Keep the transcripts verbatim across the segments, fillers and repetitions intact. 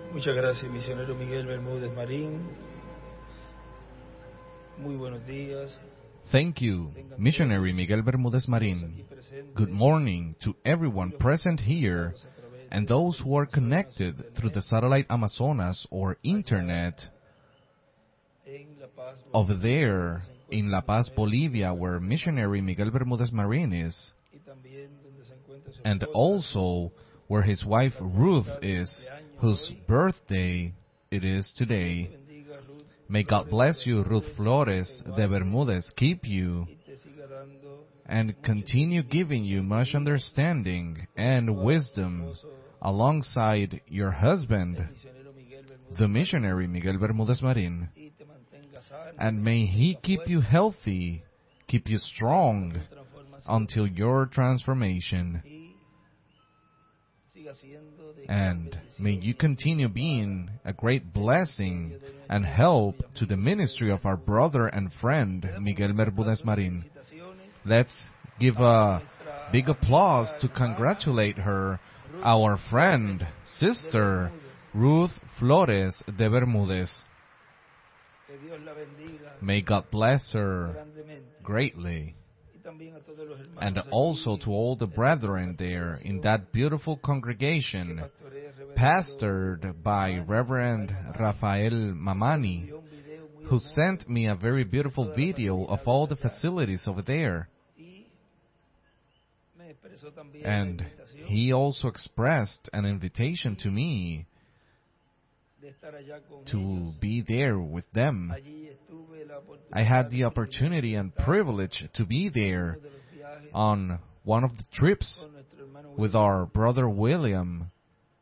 Muchas gracias, misionero Miguel Bermúdez Marín. Muy buenos días. Thank you, Missionary Miguel Bermúdez Marín. Good morning to everyone present here and those who are connected through the satellite Amazonas or internet over there in La Paz, Bolivia, where Missionary Miguel Bermúdez Marín is, and also where his wife Ruth is, whose birthday it is today. May God bless you, Ruth Flores de Bermúdez, keep you, and continue giving you much understanding and wisdom alongside your husband, the missionary Miguel Bermúdez Marín. And may he keep you healthy, keep you strong until your transformation. And may you continue being a great blessing and help to the ministry of our brother and friend, Miguel Bermúdez Marín. Let's give a big applause to congratulate her, our friend, sister, Ruth Flores de Bermúdez. May God bless her greatly. And also to all the brethren there in that beautiful congregation, pastored by Reverend Rafael Mamani, who sent me a very beautiful video of all the facilities over there. And he also expressed an invitation to me to be there with them. I had the opportunity and privilege to be there on one of the trips with our brother William,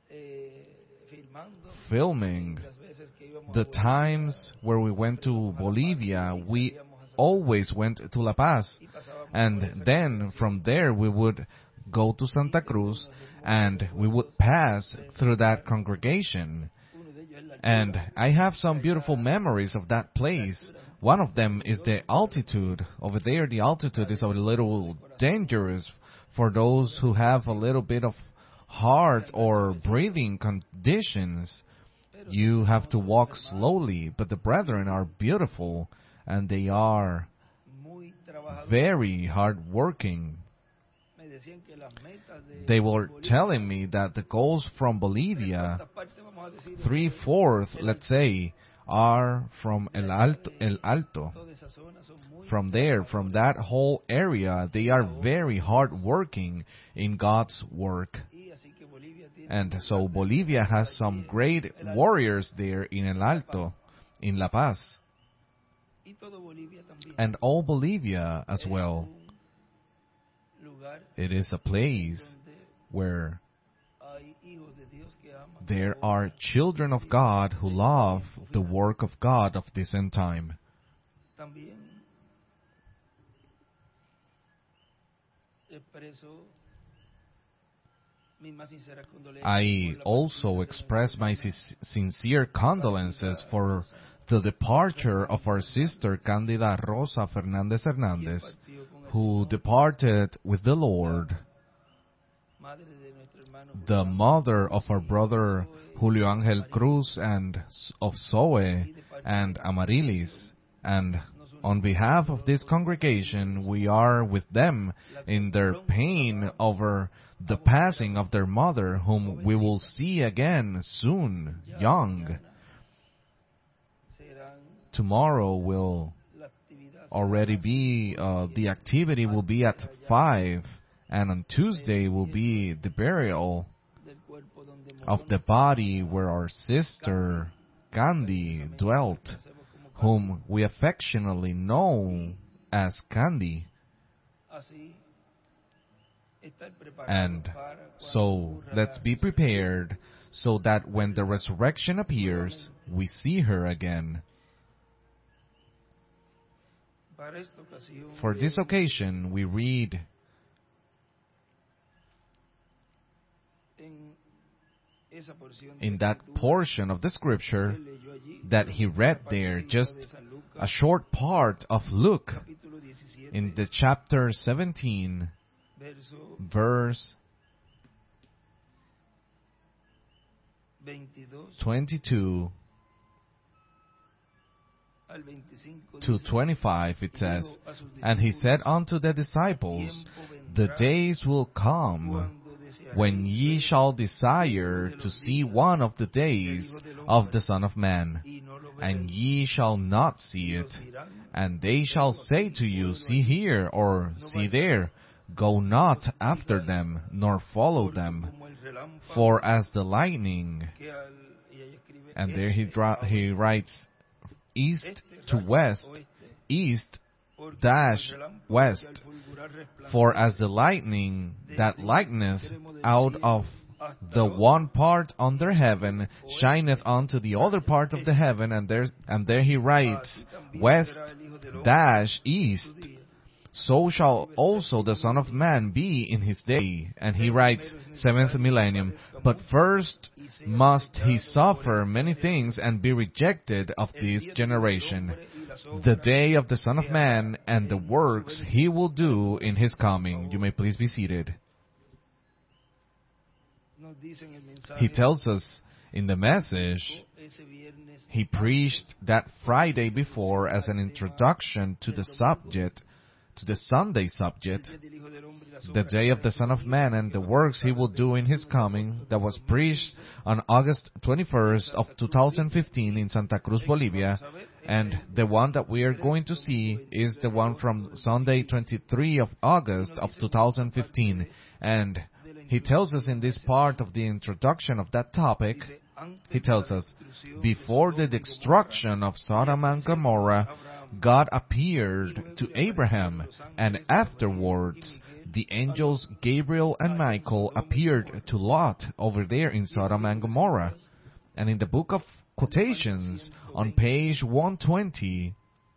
filming the times where we went to Bolivia. We always went to La Paz, and then from there we would go to Santa Cruz, and we would pass through that congregation. And I have some beautiful memories of that place. One of them is the altitude. Over there, the altitude is a little dangerous for those who have a little bit of heart or breathing conditions. You have to walk slowly, but the brethren are beautiful, and they are very hard-working. They were telling me that the goals from Bolivia, three-fourths, let's say, are from El Alto, El Alto. From there, from that whole area, they are very hard-working in God's work. And so Bolivia has some great warriors there in El Alto, in La Paz. And all Bolivia as well. It is a place where there are children of God who love the work of God of this end time. I also express my sincere condolences for the departure of our sister Candida Rosa Fernandez Hernandez, who departed with the Lord, the mother of our brother Julio Angel Cruz and of Zoe and Amarilis. And on behalf of this congregation, we are with them in their pain over the passing of their mother, whom we will see again soon, young. Tomorrow will already be, uh, the activity will be at five, and on Tuesday will be the burial of the body where our sister Candy dwelt, whom we affectionately know as Candy. And so let's be prepared so that when the resurrection appears, we see her again. For this occasion, we read in that portion of the scripture that he read there, just a short part of Luke in the chapter seventeen, verse twenty-two to twenty-five, it says, "And he said unto the disciples, The days will come when ye shall desire to see one of the days of the Son of Man, and ye shall not see it. And they shall say to you, See here, or see there. Go not after them, nor follow them. For as the lightning," and there he, dra- he writes, east to west, east dash west. "For as the lightning that lighteneth out of the one part under heaven shineth unto the other part of the heaven," and there, and there he writes, west dash east, "so shall also the Son of Man be in his day." And he writes, seventh millennium, "But first must he suffer many things and be rejected of this generation. The day of the Son of Man and the works he will do in his coming." You may please be seated. He tells us in the message, he preached that Friday before as an introduction to the subject, to the Sunday subject, the day of the Son of Man and the works he will do in his coming, that was preached on August twenty-first of two thousand fifteen in Santa Cruz, Bolivia. And the one that we are going to see is the one from Sunday twenty-third of August of two thousand fifteen. And he tells us in this part of the introduction of that topic, he tells us, before the destruction of Sodom and Gomorrah, God appeared to Abraham, and afterwards the angels Gabriel and Michael appeared to Lot over there in Sodom and Gomorrah. And in the book of Quotations, on page one twenty,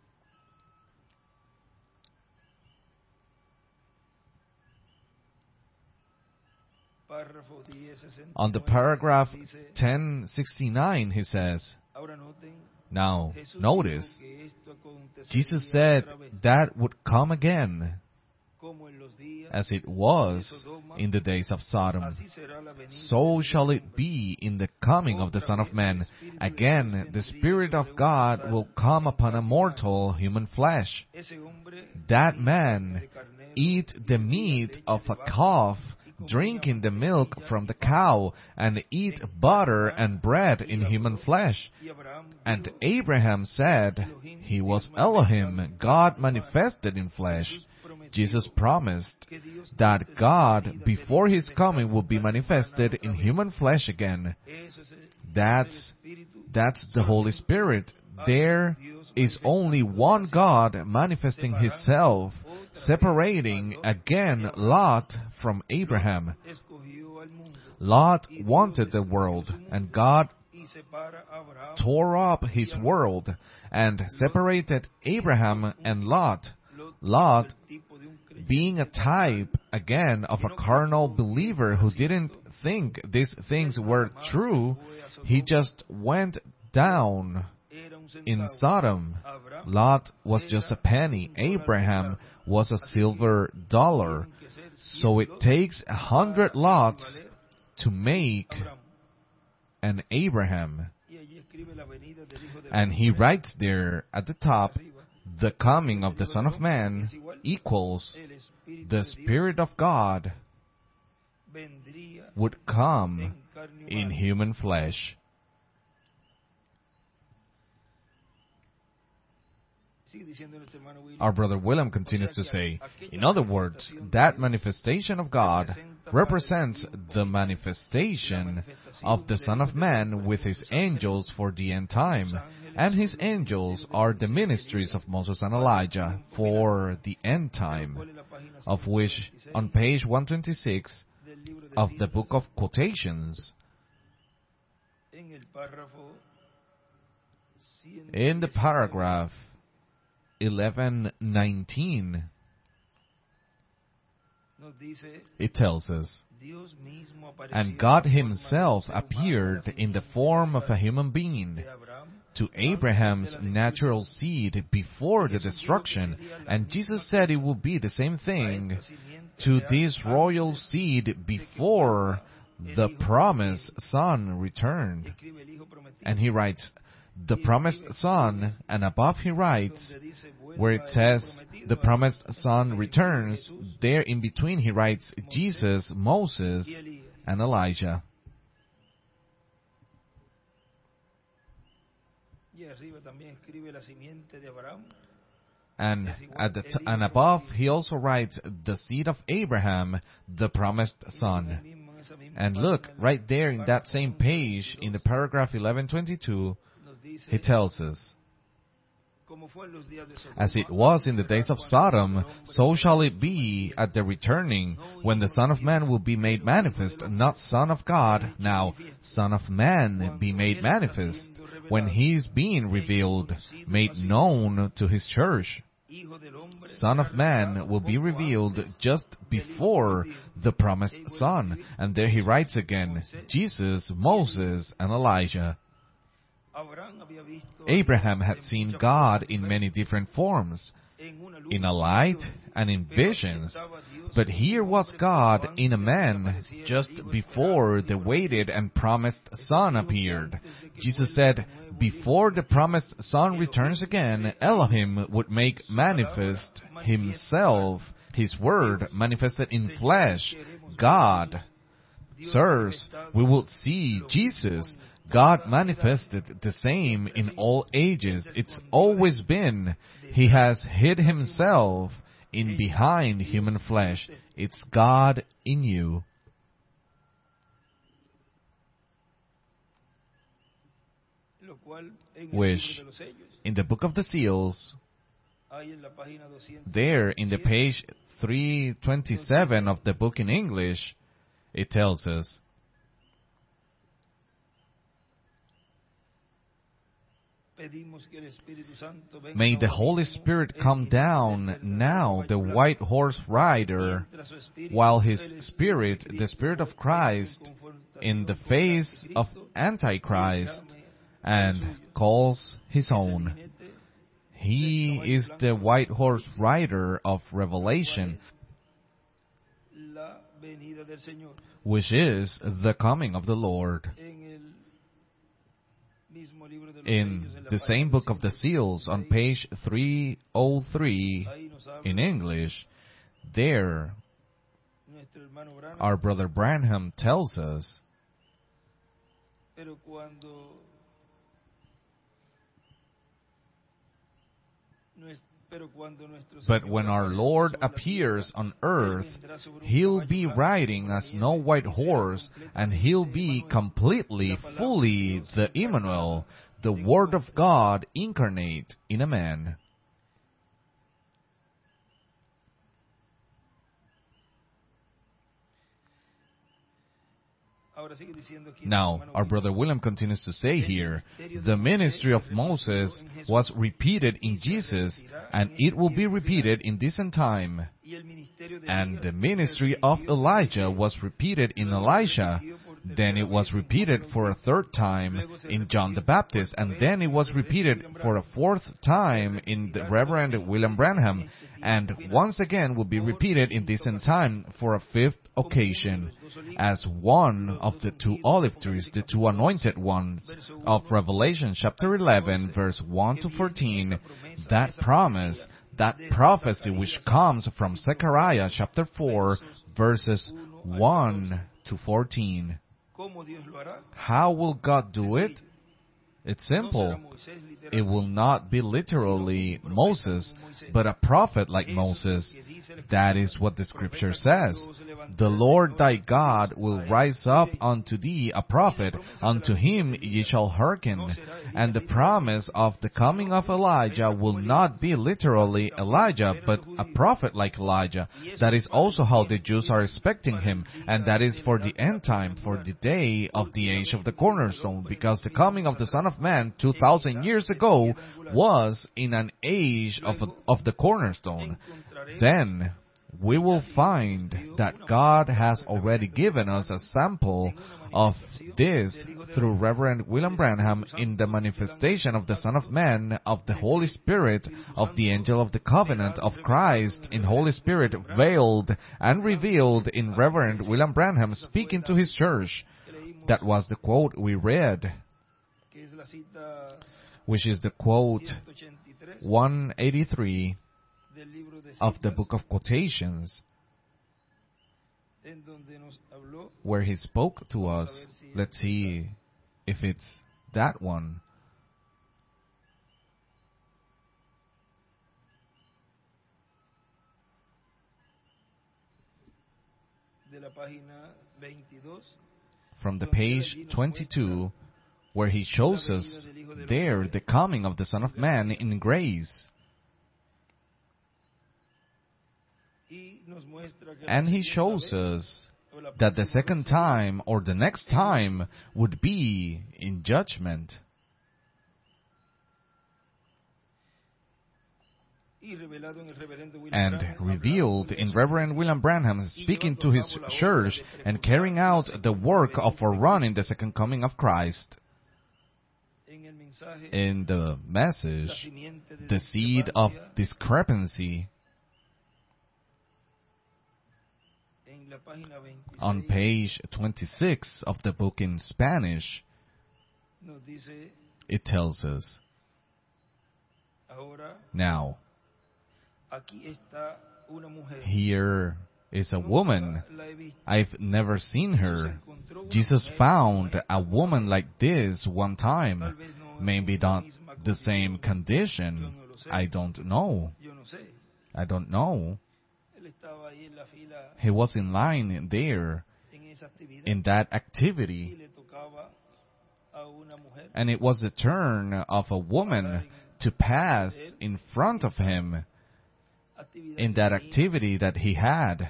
on the paragraph ten sixty-nine, he says, now, notice, Jesus said that would come again, as it was in the days of Sodom. So shall it be in the coming of the Son of Man. Again, the Spirit of God will come upon a mortal human flesh. That man eat the meat of a calf, drinking the milk from the cow, and eat butter and bread in human flesh. And Abraham said he was Elohim, God manifested in flesh. Jesus promised that God, before his coming, would be manifested in human flesh again. That's, that's the Holy Spirit. There is only one God manifesting himself, separating again Lot from Abraham. Lot wanted the world, and God tore up his world and separated Abraham and Lot. Lot, being a type, again, of a carnal believer who didn't think these things were true, he just went down in Sodom. Lot was just a penny. Abraham was a silver dollar. So it takes a hundred Lots to make an Abraham. And he writes there at the top, the coming of the Son of Man equals the Spirit of God would come in human flesh. Our brother William continues to say, in other words, that manifestation of God represents the manifestation of the Son of Man with his angels for the end time. And his angels are the ministries of Moses and Elijah for the end time, of which on page one twenty-six of the book of Quotations, in the paragraph eleven nineteen, it tells us, and God himself appeared in the form of a human being to Abraham's natural seed before the destruction, and Jesus said it would be the same thing to this royal seed before the promised Son returned. And he writes, the promised Son, and above he writes, where it says, the promised Son returns, there in between he writes, Jesus, Moses, and Elijah. And at the t- and above he also writes, the seed of Abraham, the promised Son. And look, right there in that same page, in the paragraph eleven twenty-two, he tells us, as it was in the days of Sodom, so shall it be at the returning, when the Son of Man will be made manifest, not Son of God, now Son of Man be made manifest, when he is being revealed, made known to his church. Son of Man will be revealed just before the promised Son. And there he writes again, Jesus, Moses, and Elijah. Abraham had seen God in many different forms, in a light and in visions. But here was God in a man just before the waited and promised Son appeared. Jesus said, before the promised Son returns again, Elohim would make manifest himself, his word manifested in flesh, God. Sirs, we will see Jesus. God manifested the same in all ages. It's always been. He has hid himself in behind human flesh. It's God in you. Which, in the book of the seals, there in the page three twenty-seven of the book in English, it tells us, may the Holy Spirit come down now, the white horse rider, while his spirit, the Spirit of Christ, in the face of Antichrist, and calls his own. He is the white horse rider of Revelation, which is the coming of the Lord. In the same book of the seals, on page three oh three in English, there our brother Branham tells us, but when our Lord appears on earth, He'll be riding a snow white horse, and He'll be completely, fully the Emmanuel, the Word of God incarnate in a man. Now, our brother William continues to say here, the ministry of Moses was repeated in Jesus, and it will be repeated in this end time. And the ministry of Elijah was repeated in Elisha. Then it was repeated for a third time in John the Baptist, and then it was repeated for a fourth time in the Reverend William Branham, and once again will be repeated in this end time for a fifth occasion, as one of the two olive trees, the two anointed ones of Revelation chapter eleven, verse one to fourteen, that promise, that prophecy which comes from Zechariah chapter four, verses one to fourteen. How will God do it? It's simple. It will not be literally Moses, but a prophet like Moses. That is what the Scripture says. The Lord thy God will rise up unto thee a prophet, unto him ye shall hearken. And the promise of the coming of Elijah will not be literally Elijah, but a prophet like Elijah. That is also how the Jews are expecting him, and that is for the end time, for the day of the age of the cornerstone, because the coming of the Son of Man two thousand years ago was in an age of, of the cornerstone. Then we will find that God has already given us a sample of this through Reverend William Branham in the manifestation of the Son of Man, of the Holy Spirit, of the Angel of the Covenant, of Christ in Holy Spirit, veiled and revealed in Reverend William Branham speaking to his church. That was the quote we read, which is the quote one eighty-three of the Book of Quotations, where he spoke to us. Let's see if it's that one. From the page twenty-two, where he shows us there the coming of the Son of Man in grace. And he shows us that the second time, or the next time, would be in judgment. And revealed in Reverend William Branham speaking to his church and carrying out the work of forerunning the second coming of Christ. In the message, the seed of discrepancy, on page twenty-six of the book in Spanish, it tells us, now, here is a woman. I've never seen her. Jesus found a woman like this one time. Maybe not the same condition. I don't know. I don't know. He was in line there in that activity, and it was the turn of a woman to pass in front of him in that activity that he had,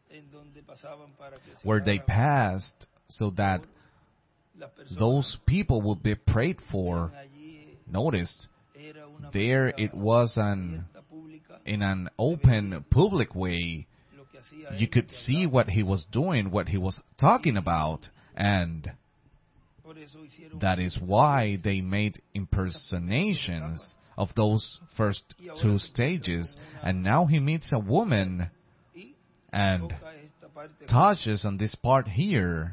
where they passed so that those people would be prayed for. Notice, there it was an in an open, public way. You could see what he was doing, what he was talking about, and that is why they made impersonations of those first two stages. And now he meets a woman and touches on this part here.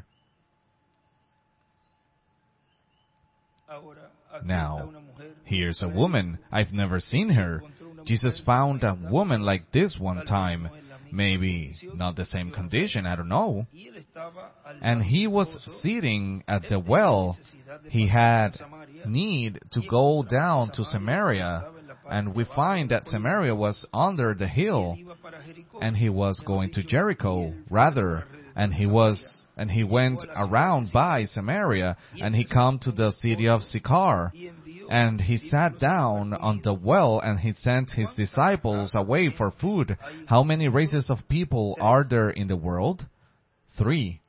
Now, here's a woman. I've never seen her. Jesus found a woman like this one time. Maybe not the same condition, I don't know. And he was sitting at the well. He had need to go down to Samaria. And we find that Samaria was under the hill. And he was going to Jericho, rather. And he was, and he went around by Samaria. And he come to the city of Sychar. And he sat down on the well, and he sent his disciples away for food. How many races of people are there in the world? Three.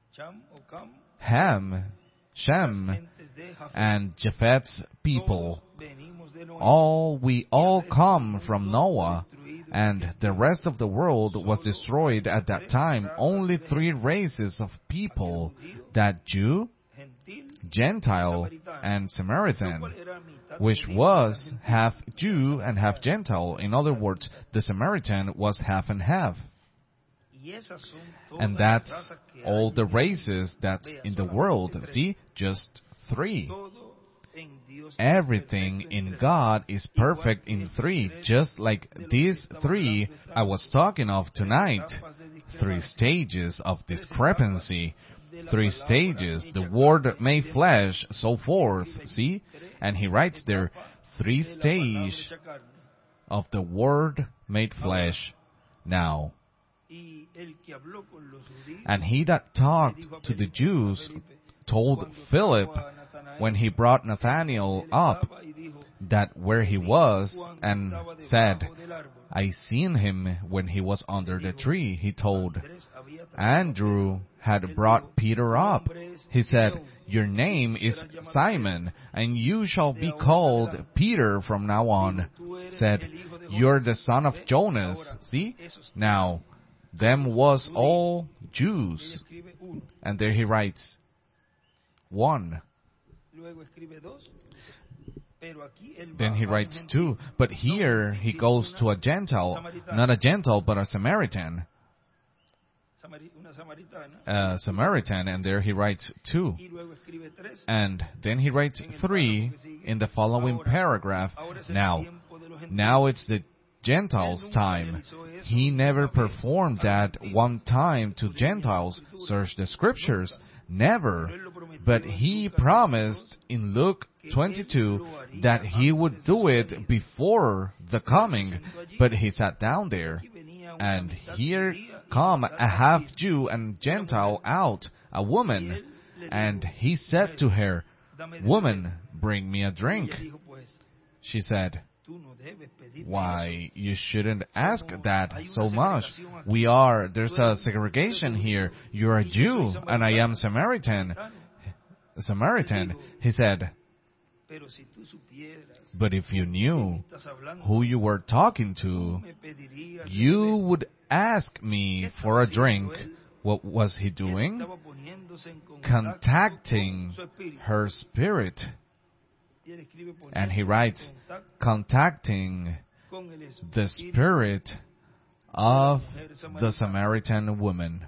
Ham, Shem, and Japheth's people. All, we all come from Noah, and the rest of the world was destroyed at that time. Only three races of people, that Jew, Gentile, and Samaritan, which was half Jew and half Gentile. In other words, the Samaritan was half and half. And that's all the races that's in the world. See, just three. Everything in God is perfect in three, just like these three I was talking of tonight. Three stages of discrepancy. Three stages, the Word made flesh, so forth, see? And he writes there, three stages of the Word made flesh. Now, and he that talked to the Jews told Philip, when he brought Nathanael up, that where he was, and said, I seen him when he was under the tree. He told, Andrew had brought Peter up. He said, your name is Simon, and you shall be called Peter from now on. Said, you're the son of Jonas. See? Now, them was all Jews. And there he writes, one. Then he writes two. But here he goes to a Gentile, not a Gentile, but a Samaritan. A Samaritan, and there he writes two. And then he writes three in the following paragraph. Now, now it's the Gentiles' time. He never performed that one time to Gentiles. Search the scriptures. Never. But he promised in Luke twenty-two that he would do it before the coming. But he sat down there. And here come a half Jew and Gentile out, a woman. And he said to her, "Woman, bring me a drink." She said, "Why, you shouldn't ask that so much. We are, there's a segregation here. You're a Jew, and I am Samaritan. A Samaritan." He said, "But if you knew who you were talking to, you would ask me for a drink." What was he doing? Contacting her spirit. And he writes, contacting the spirit of the Samaritan woman.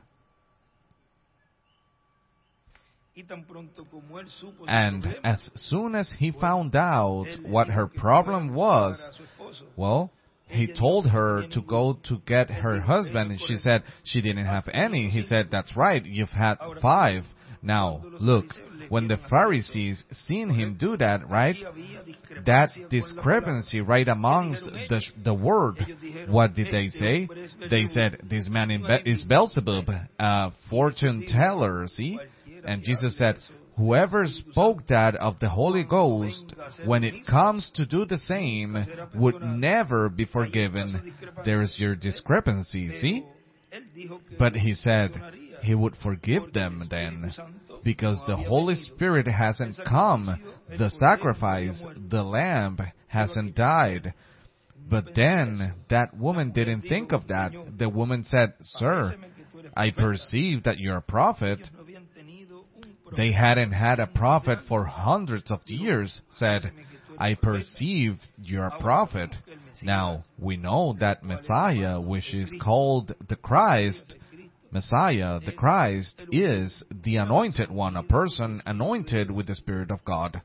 And as soon as he found out what her problem was, well, he told her to go to get her husband, and she said she didn't have any. He said, "That's right, you've had five. Now, look, when the Pharisees seen him do that, right, that discrepancy right amongst the, the word, what did they say? They said, this man is Beelzebub, a fortune teller, see? And Jesus said, whoever spoke that of the Holy Ghost, when it comes to do the same, would never be forgiven. There's your discrepancy, see? But he said he would forgive them then, because the Holy Spirit hasn't come, the sacrifice, the lamb hasn't died. But then that woman didn't think of that. The woman said, "Sir, I perceive that you're a prophet." They hadn't had a prophet for hundreds of years. Said, "I perceived you're a prophet." Now, we know that Messiah, which is called the Christ, Messiah, the Christ, is the anointed one, a person anointed with the Spirit of God.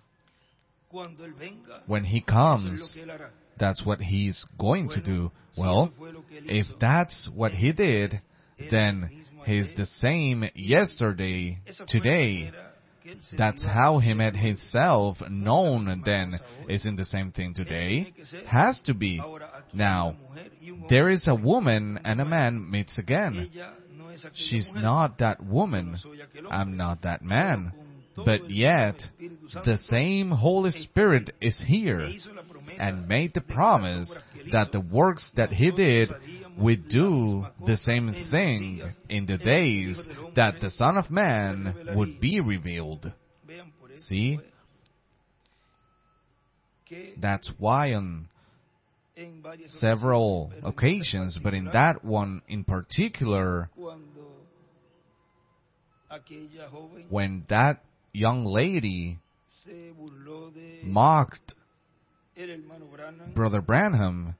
When he comes, that's what he's going to do. Well, if that's what he did, then he's the same yesterday, today. That's how he made himself known then. Isn't the same thing today? Has to be. Now, there is a woman and a man meets again. She's not that woman. I'm not that man. But yet, the same Holy Spirit is here and made the promise that the works that he did would do the same thing in the days that the Son of Man would be revealed. See? That's why on several occasions, but in that one in particular, when that young lady mocked Brother Branham,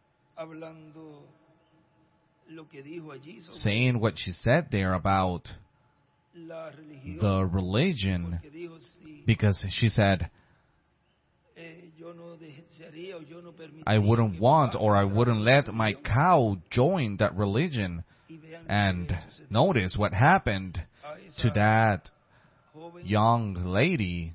saying what she said there about the religion, because she said, I wouldn't want or I wouldn't let my cow join that religion. And notice what happened to that young lady,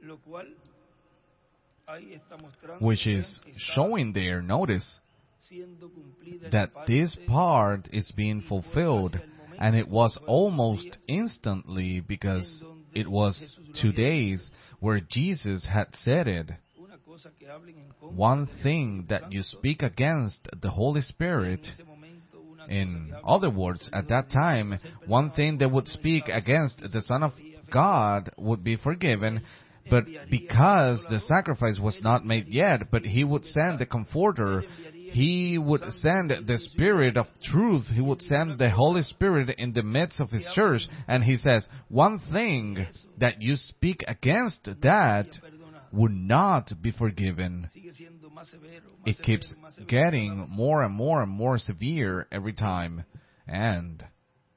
which is showing there, notice, that this part is being fulfilled, and it was almost instantly, because it was two days where Jesus had said it. One thing that you speak against the Holy Spirit, in other words, at that time, one thing they would speak against the Son of God would be forgiven, but because the sacrifice was not made yet, but he would send the Comforter, He would send the Spirit of truth. He would send the Holy Spirit in the midst of His church. And He says, one thing that you speak against that would not be forgiven. It keeps getting more and more and more severe every time. And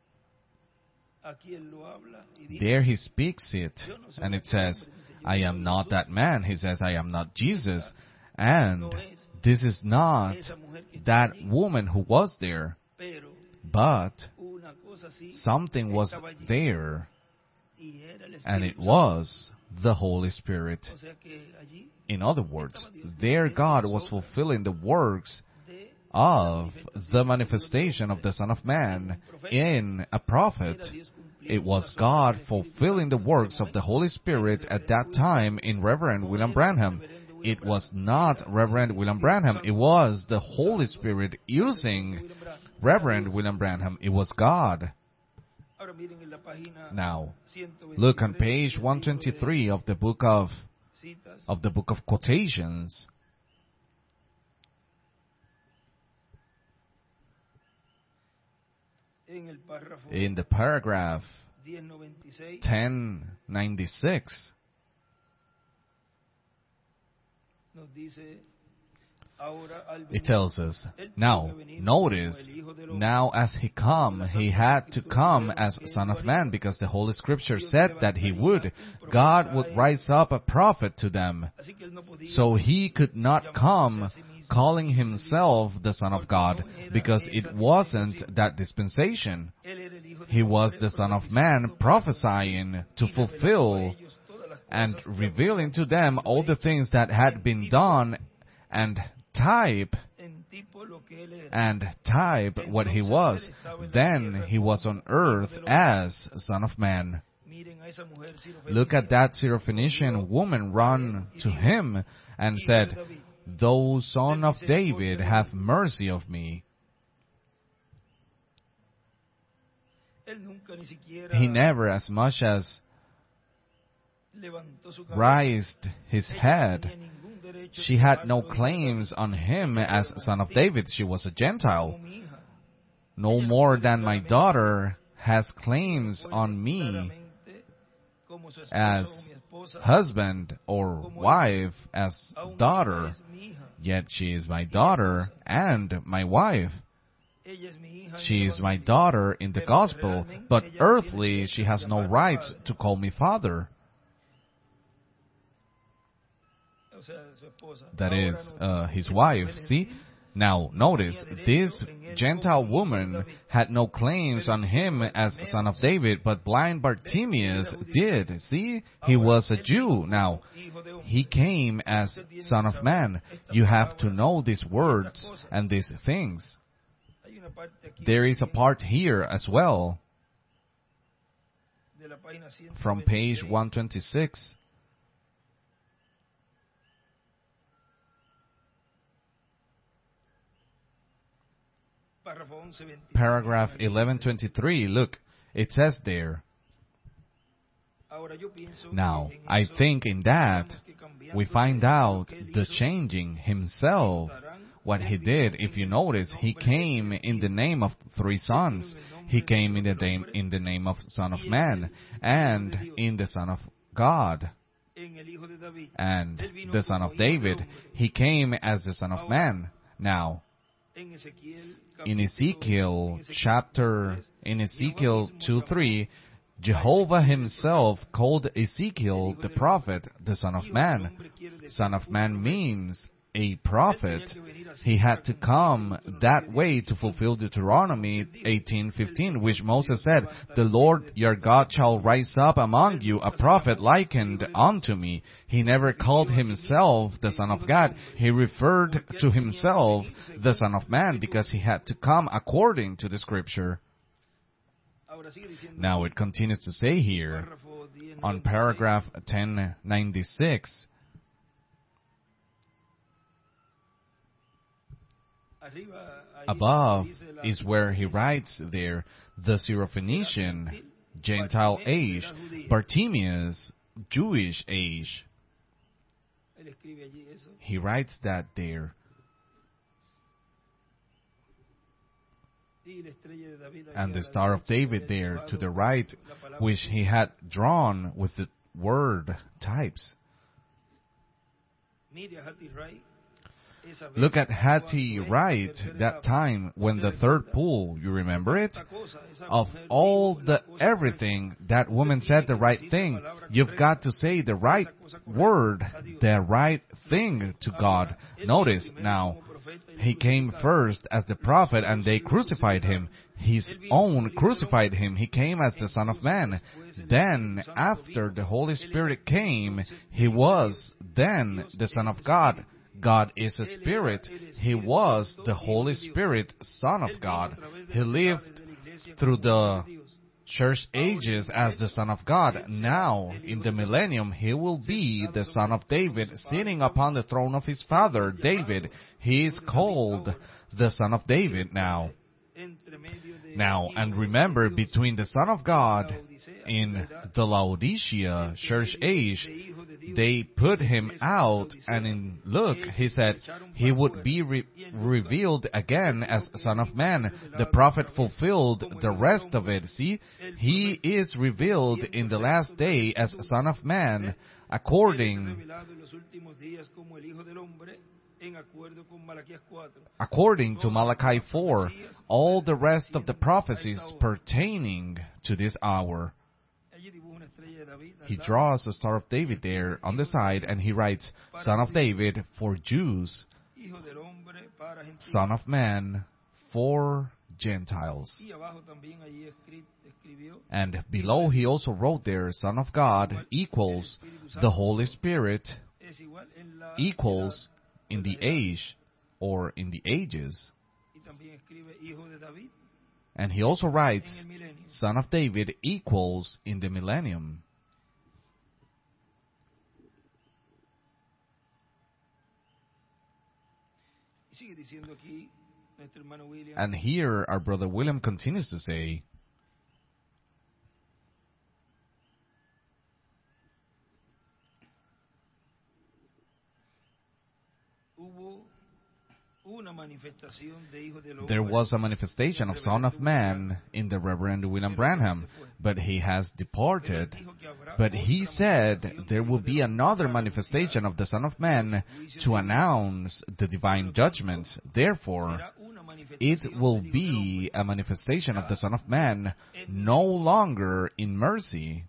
there He speaks it. And it says, I am not that man. He says, I am not Jesus. And this is not that woman who was there. But something was there. And it was the Holy Spirit. In other words, there God was fulfilling the works of the manifestation of the Son of Man in a prophet. It was God fulfilling the works of the Holy Spirit at that time in Reverend William Branham. It was not Reverend William Branham. It was the Holy Spirit using Reverend William Branham. It was God. Now, look on page one twenty-three of the book of of the book of quotations. In the paragraph ten ninety-six, it tells us, now, notice, now as He come, He had to come as Son of Man, because the Holy Scripture said that He would. God would rise up a prophet to them. So He could not come calling Himself the Son of God, because it wasn't that dispensation. He was the Son of Man prophesying to fulfill and revealing to them all the things that had been done, and type and type what He was. Then He was on earth as Son of Man. Look at that Syrophoenician woman run to Him and said, Thou Son of David, have mercy of me. He never as much as raised His head. She had no claims on Him as Son of David. She was a Gentile. No more than my daughter has claims on me as husband or wife, as daughter. Yet she is my daughter and my wife. She is my daughter in the gospel, but earthly she has no right to call me father. That is, uh, his wife. See? Now, notice, this Gentile woman had no claims on Him as Son of David, but blind Bartimaeus did. See? He was a Jew. Now, He came as Son of Man. You have to know these words and these things. There is a part here as well, from page one twenty-six. Paragraph eleven twenty-three, look, it says there, now, I think in that we find out the changing Himself, what He did. If you notice, He came in the name of three sons. He came in the name, in the name of Son of Man, and in the Son of God, and the Son of David. He came as the Son of Man. Now, in Ezekiel chapter, in Ezekiel two three, Jehovah Himself called Ezekiel the prophet, the Son of Man. Son of Man means a prophet. He had to come that way to fulfill Deuteronomy eighteen fifteen, which Moses said, The Lord your God shall rise up among you a prophet likened unto me. He never called Himself the Son of God. He referred to Himself the Son of Man, because He had to come according to the Scripture. Now it continues to say here, on paragraph ten ninety-six, above is where he writes there, the Syrophoenician, Gentile age, Bartimaeus, Jewish age. He writes that there. and the Star of David there to the right, which he had drawn with the word types. Look at Hattie Wright, that time when the third pool, you remember it? Of all the everything, that woman said the right thing. You've got to say the right word, the right thing to God. Notice now, he came first as the prophet and they crucified him. His own crucified him. He came as the Son of Man. Then, after the Holy Spirit came, he was then the Son of God. God is a Spirit. He was the Holy Spirit, Son of God. He lived through the church ages as the Son of God. Now, in the millennium, he will be the Son of David, sitting upon the throne of his father, David. He is called the Son of David now. Now, and remember, between the Son of God in the Laodicea church age, they put him out, and in Luke, he said he would be re- revealed again as Son of Man. The prophet fulfilled the rest of it. See, he is revealed in the last day as Son of Man, according According to Malachi four, all the rest of the prophecies pertaining to this hour. He draws the Star of David there on the side, and he writes, Son of David for Jews, Son of Man for Gentiles. And below he also wrote there, Son of God equals the Holy Spirit equals in the age or in the ages. And he also writes, Son of David equals in the millennium. And here our brother William continues to say, there was a manifestation of Son of Man in the Reverend William Branham, but he has departed. But he said there will be another manifestation of the Son of Man to announce the divine judgments. Therefore, it will be a manifestation of the Son of Man, no longer in mercy.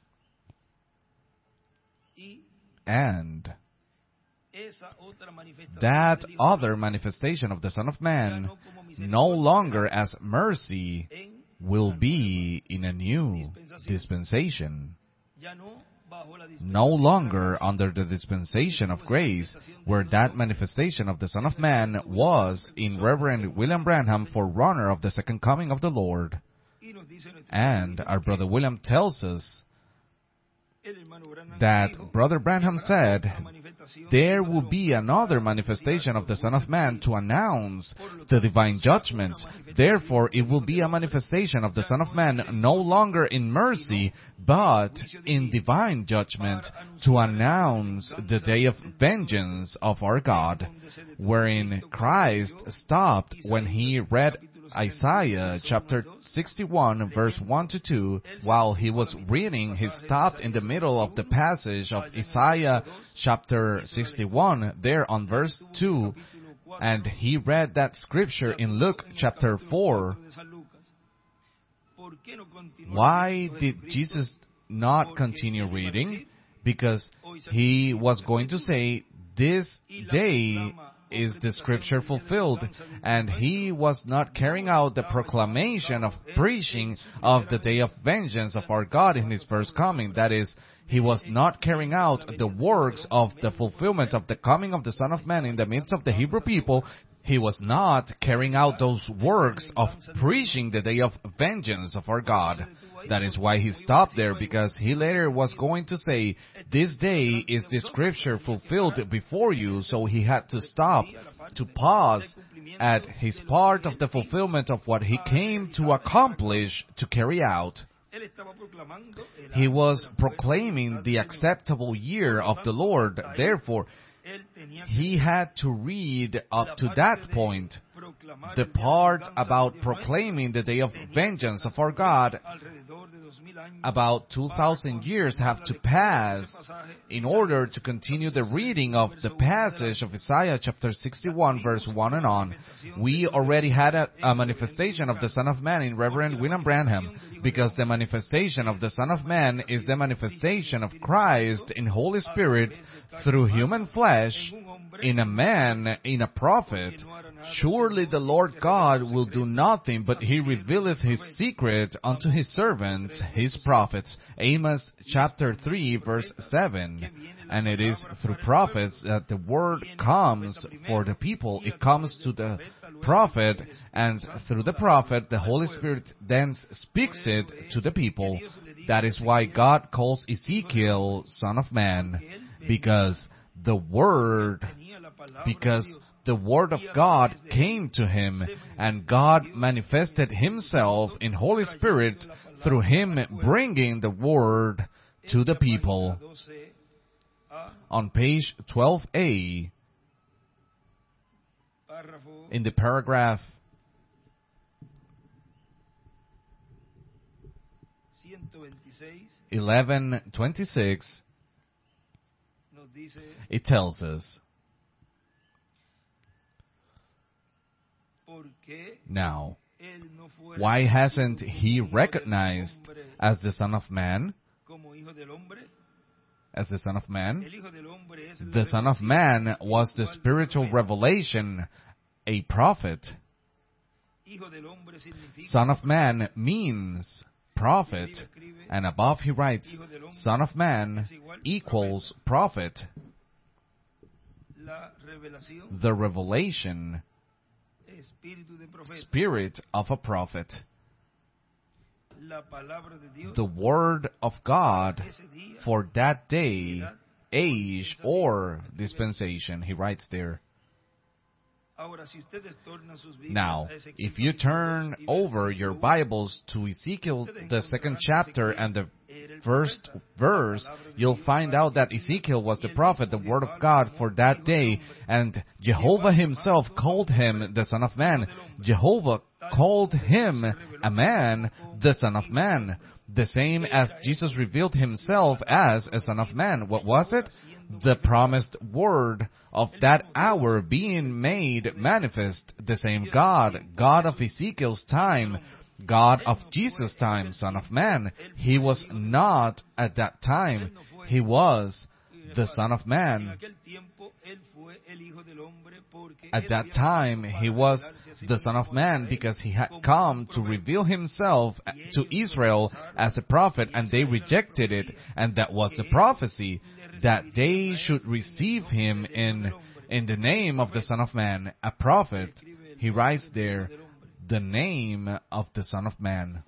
And that other manifestation of the Son of Man, no longer as mercy, will be in a new dispensation. No longer under the dispensation of grace, where that manifestation of the Son of Man was in Reverend William Branham, forerunner of the second coming of the Lord. And our brother William tells us that Brother Branham said, there will be another manifestation of the Son of Man to announce the divine judgments. Therefore, it will be a manifestation of the Son of Man no longer in mercy, but in divine judgment to announce the day of vengeance of our God, wherein Christ stopped when he read Isaiah chapter sixty-one, verse one to two, while he was reading, he stopped in the middle of the passage of Isaiah chapter sixty-one, there on verse two, and he read that scripture in Luke chapter four. Why did Jesus not continue reading? Because he was going to say, this day is the scripture fulfilled, and he was not carrying out the proclamation of preaching of the day of vengeance of our God in his first coming. That is, he was not carrying out the works of the fulfillment of the coming of the Son of Man in the midst of the Hebrew people. He was not carrying out those works of preaching the day of vengeance of our God. That is why he stopped there, because he later was going to say, this day is the scripture fulfilled before you, so he had to stop, to pause at his part of the fulfillment of what he came to accomplish, to carry out. He was proclaiming the acceptable year of the Lord. Therefore, he had to read up to that point, the part about proclaiming the day of vengeance of our God, about two thousand years have to pass in order to continue the reading of the passage of Isaiah chapter sixty-one verse one and on. We already had a, a manifestation of the Son of Man in Reverend William Branham, because the manifestation of the Son of Man is the manifestation of Christ in Holy Spirit through human flesh, in a man, in a prophet. Surely the Lord God will do nothing, but He revealeth His secret unto His servants, His prophets. Amos chapter three verse seven. And it is through prophets that the word comes for the people. It comes to the prophet, and through the prophet, the Holy Spirit then speaks it to the people. That is why God calls Ezekiel Son of Man, because the word, because the Word of God came to him, and God manifested Himself in Holy Spirit through him bringing the Word to the people. On page twelve A, in the paragraph eleven twenty-six, it tells us, now, why hasn't He recognized as the Son of Man? As the Son of Man? The Son of Man was the spiritual revelation, a prophet. Son of Man means prophet, and above he writes, Son of Man equals prophet. The revelation, spirit of a prophet. The Word of God for that day, age, or dispensation, he writes there. Now, if you turn over your Bibles to Ezekiel, the second chapter and the first verse, you'll find out that Ezekiel was the prophet, the Word of God for that day, and Jehovah Himself called him the Son of Man. Jehovah called him a man, the Son of Man, the same as Jesus revealed Himself as a Son of Man. What was it? The promised Word of that hour being made manifest, the same God, God of Ezekiel's time, God of Jesus' time, Son of Man. He was not at that time. He was the Son of Man. At that time, He was the Son of Man because He had come to reveal Himself to Israel as a prophet, and they rejected it, and that was the prophecy, that they should receive Him in, in the name of the Son of Man, a prophet. He writes there, the name of the Son of Man,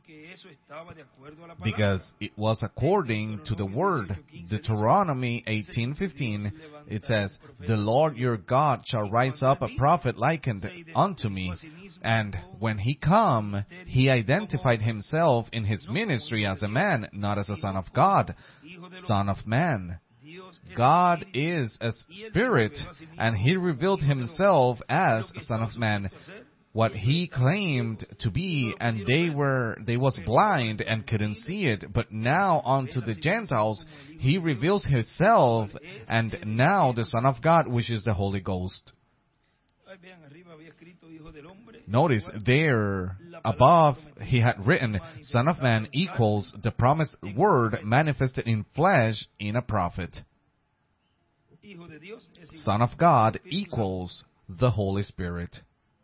because it was according to the Word. Deuteronomy eighteen fifteen, it says, the Lord your God shall rise up a prophet likened unto me. And when He come, He identified Himself in His ministry as a man, not as a Son of God, Son of Man. God is a spirit, and He revealed Himself as Son of Man. What He claimed to be, and they were, they was blind and couldn't see it. But now unto the Gentiles, He reveals Himself, and now the Son of God, which is the Holy Ghost. Notice there, above, he had written, Son of Man equals the promised Word manifested in flesh in a prophet. Son of God equals the Holy Spirit.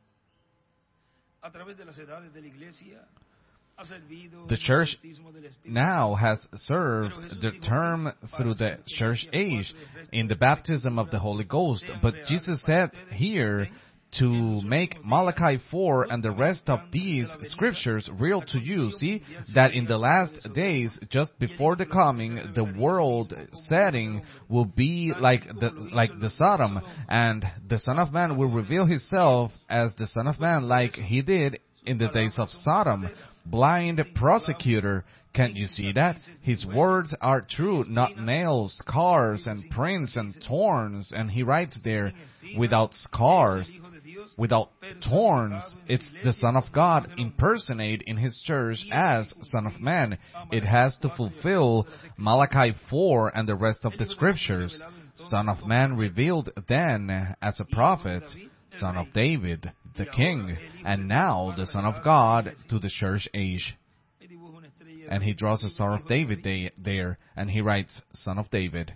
The church now has served the term through the church age in the baptism of the Holy Ghost. But Jesus said here to make Malachi four and the rest of these scriptures real to you. See, that in the last days, just before the coming, the world setting will be like the, like the Sodom, and the Son of Man will reveal Himself as the Son of Man like He did in the days of Sodom. Blind prosecutor, can't you see that? His words are true, not nails, scars, and prints and thorns. And he writes there, without scars. without thorns. It's the Son of God impersonate in His church as Son of Man. It has to fulfill Malachi four and the rest of the scriptures. Son of Man revealed then as a prophet, Son of David, the King, and now the Son of God to the church age. And he draws a Star of David there, and he writes, Son of David.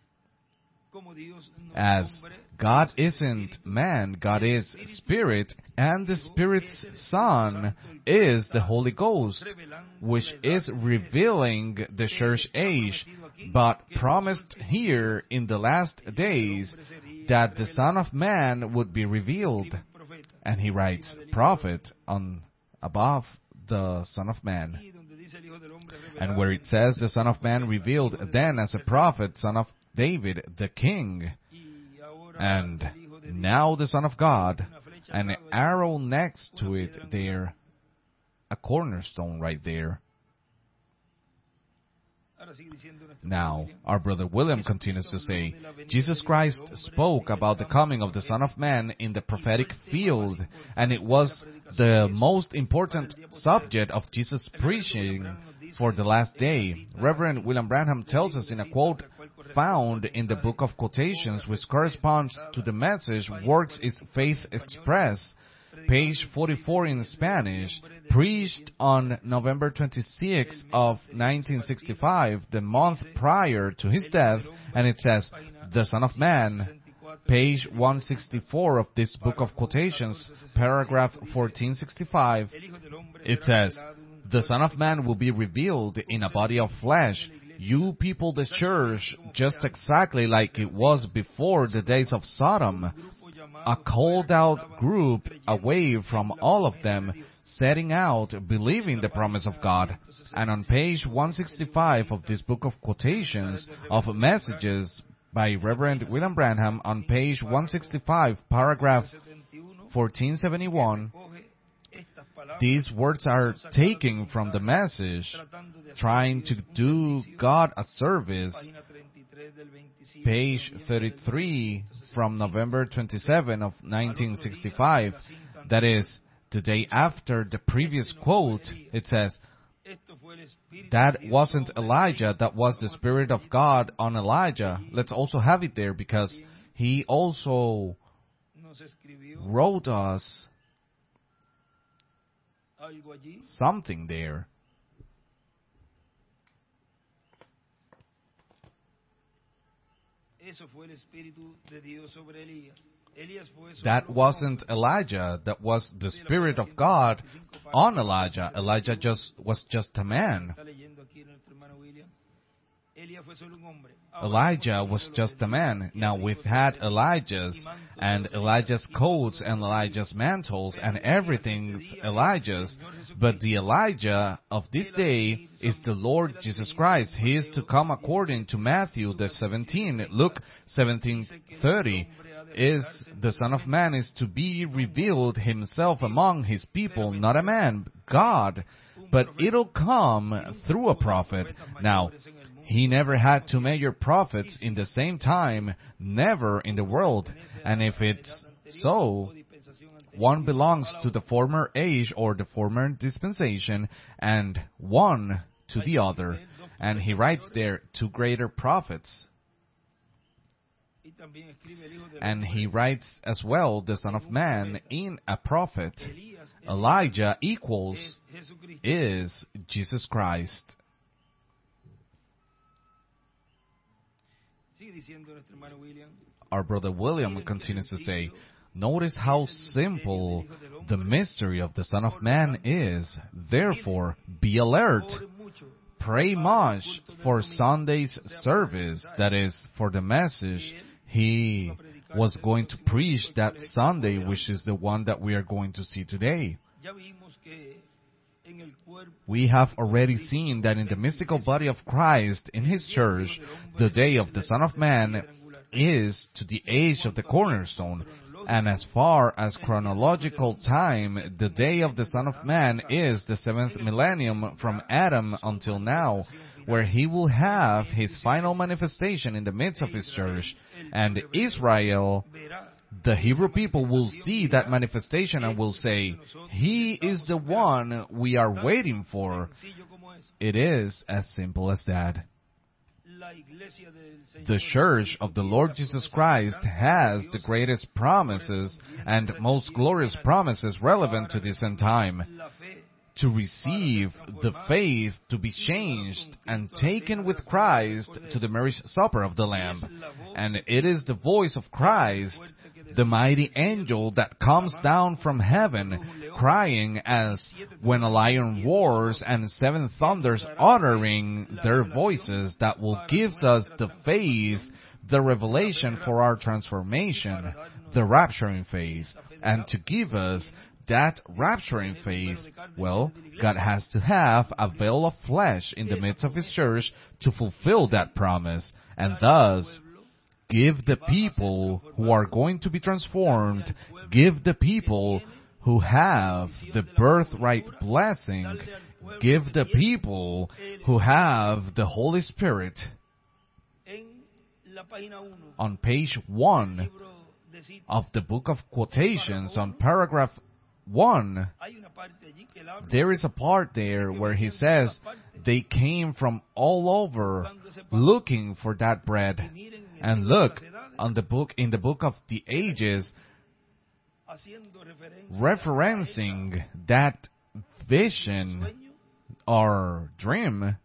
As God isn't man, God is Spirit, and the Spirit's Son is the Holy Ghost, which is revealing the church age, but promised here in the last days that the Son of Man would be revealed. And he writes, prophet on above the Son of Man. And where it says the Son of Man revealed then as a prophet, Son of David, the King, and now the Son of God, an arrow next to it there, a cornerstone right there. Now, our brother William continues to say, Jesus Christ spoke about the coming of the Son of Man in the prophetic field, and it was the most important subject of Jesus' preaching for the last day. Reverend William Branham tells us in a quote found in the Book of Quotations, which corresponds to the message, Works is Faith Express, page forty-four in Spanish, preached on November twenty-sixth of nineteen sixty-five, the month prior to his death, and it says, the Son of Man, page one sixty-four of this Book of Quotations, paragraph fourteen sixty-five, it says, the Son of Man will be revealed in a body of flesh. You people the church, just exactly like it was before the days of Sodom, a called out group away from all of them, setting out, believing the promise of God. And on page one sixty-five of this Book of Quotations of Messages by Reverend William Branham, on page one sixty-five, paragraph fourteen seventy-one, these words are taken from the message, trying to do God a service, page thirty-three from November twenty-seventh of nineteen sixty-five, that is, the day after the previous quote. It says, that wasn't Elijah, that was the Spirit of God on Elijah. Let's also have it there, because he also wrote us something there. That wasn't Elijah, that was the Spirit of God on Elijah. Elijah just was just a man. Elijah was just a man. Now we've had Elijah's, and Elijah's coats, and Elijah's mantles, and everything's Elijah's. But the Elijah of this day is the Lord Jesus Christ. He is to come according to Matthew the seventeenth. Luke seventeen thirty. Is the Son of Man is to be revealed himself among his people, not a man, God. But it'll come through a prophet. Now, he never had two major prophets in the same time, never in the world. And if it's so, one belongs to the former age or the former dispensation, and one to the other. And he writes there, two greater prophets. And he writes as well, the Son of Man in a prophet. Elijah equals is Jesus Christ. Our brother William continues to say, notice how simple the mystery of the Son of Man is. Therefore, be alert. Pray much for Sunday's service, that is, for the message he was going to preach that Sunday, which is the one that we are going to see today. We have already seen that in the mystical body of Christ, in His church, the day of the Son of Man is to the age of the cornerstone. And as far as chronological time, the day of the Son of Man is the seventh millennium from Adam until now, where He will have His final manifestation in the midst of His church. And Israel the Hebrew people will see that manifestation and will say, He is the one we are waiting for. It is as simple as that. The church of the Lord Jesus Christ has the greatest promises and most glorious promises relevant to this end time. To receive the faith to be changed and taken with Christ to the marriage supper of the Lamb. And it is the voice of Christ, the mighty angel that comes down from heaven, crying as when a lion roars and seven thunders uttering their voices, that will give us the faith, the revelation for our transformation, the rapturing faith, and to give us that rapturing faith, well, God has to have a veil of flesh in the midst of His church to fulfill that promise, and thus give the people who are going to be transformed, give the people who have the birthright blessing, give the people who have the Holy Spirit. On page one of the book of quotations, on paragraph one, there is a part there where he says they came from all over looking for that bread. And look, on the book, in the book of the Ages, referencing that vision or dream,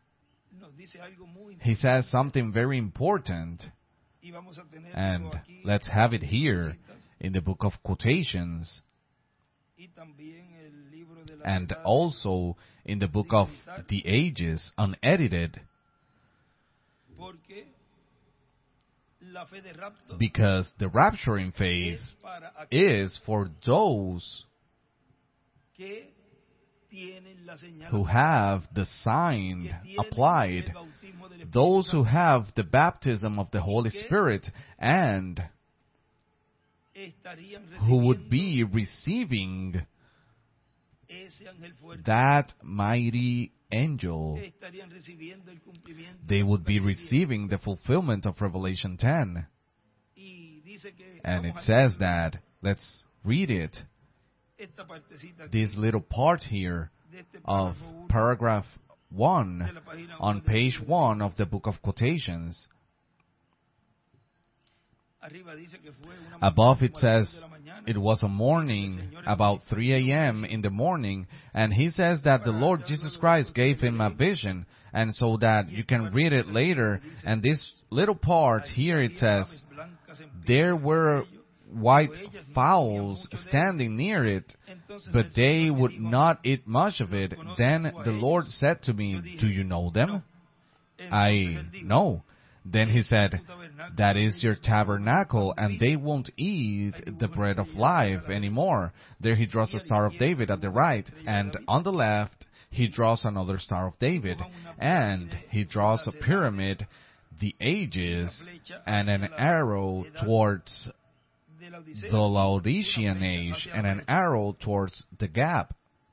he says something very important. And let's have it here in the book of quotations. And also in the book of the Ages, unedited, because the rapturing faith is for those who have the sign applied, those who have the baptism of the Holy Spirit, and who would be receiving that mighty angel. They would be receiving the fulfillment of Revelation ten. And it says that, let's read it, this little part here of paragraph one on page one of the book of quotations. Above it says, it was a morning, about three a.m. in the morning, and he says that the Lord Jesus Christ gave him a vision, and so that you can read it later, and this little part here it says, there were white fowls standing near it, but they would not eat much of it. Then the Lord said to me, do you know them? I know. Then he said, that is your tabernacle, and they won't eat the bread of life anymore. There he draws a Star of David at the right, and on the left he draws another Star of David, and he draws a pyramid, the ages, and an arrow towards the Laodicean age, and an arrow towards the gap.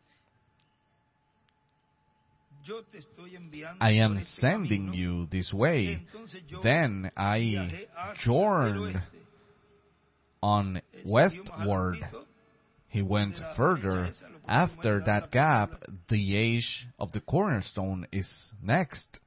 I am sending you this way. Then I journeyed on westward. He went further. After that gap, the age of the cornerstone is next.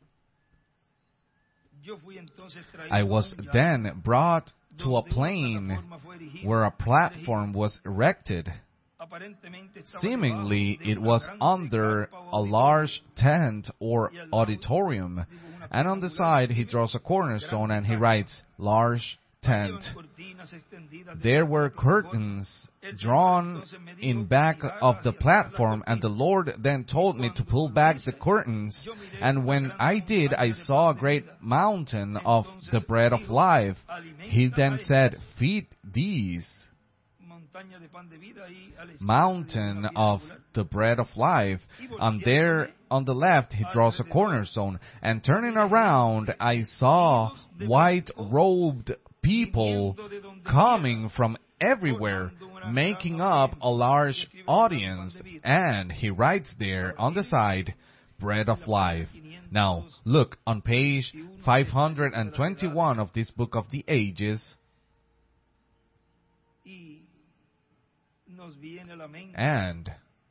I was then brought to a plain where a platform was erected. Seemingly, it was under a large tent or auditorium, and on the side he draws a cornerstone and he writes, large tent. There were curtains drawn in back of the platform, and the Lord then told me to pull back the curtains, and when I did, I saw a great mountain of the bread of life. He then said, feed these. Mountain of the bread of life. And there on the left he draws a cornerstone. And turning around, I saw white-robed people coming from everywhere, making up a large audience. And he writes there on the side, bread of life. Now, look on page five hundred twenty-one of this book of the Ages. And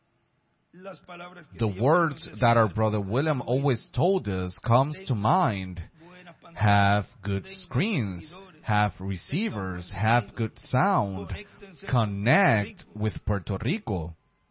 the words that our brother William always told us comes to mind. Have good screens, have receivers, have good sound, connect with Puerto Rico.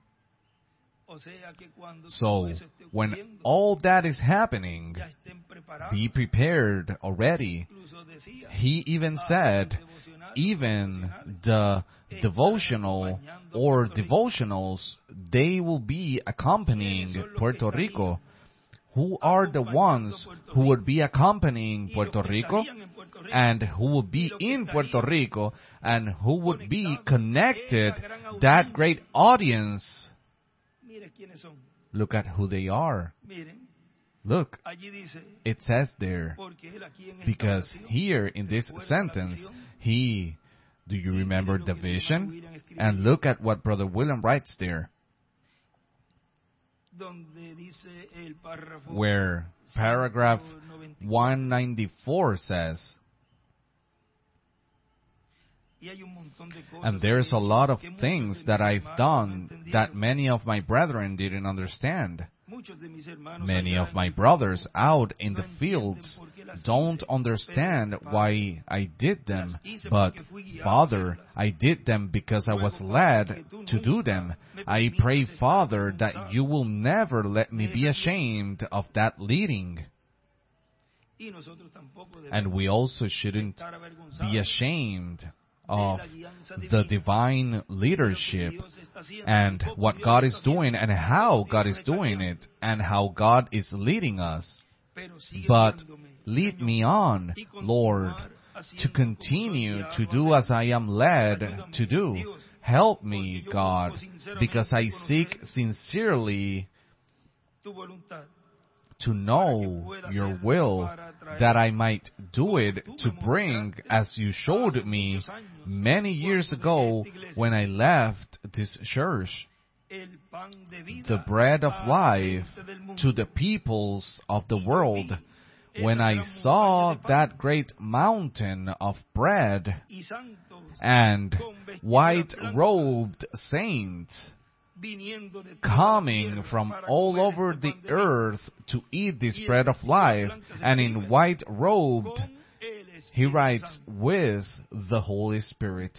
So, when all that is happening, be prepared already. He even said, even the devotional or devotionals, they will be accompanying Puerto Rico. Who are the ones who would be accompanying Puerto Rico and who would be in Puerto Rico and who would be connected, that great audience? Look at who they are. Look, it says there, because here in this sentence, he, do you remember the vision? And look at what Brother William writes there, where paragraph one ninety-four says, and there's a lot of things that I've done that many of my brethren didn't understand. Many of my brothers out in the fields don't understand why I did them, but Father, I did them because I was led to do them. I pray, Father, that you will never let me be ashamed of that leading. And we also shouldn't be ashamed of the divine leadership and what God is doing and how God is doing it and how God is leading us. But lead me on, Lord, to continue to do as I am led to do. Help me, God, because I seek sincerely to know your will, that I might do it to bring, as you showed me many years ago when I left this church, the bread of life to the peoples of the world. When I saw that great mountain of bread and white-robed saints coming from all over the earth to eat this bread of life, and in white-robed, he writes, with the Holy Spirit.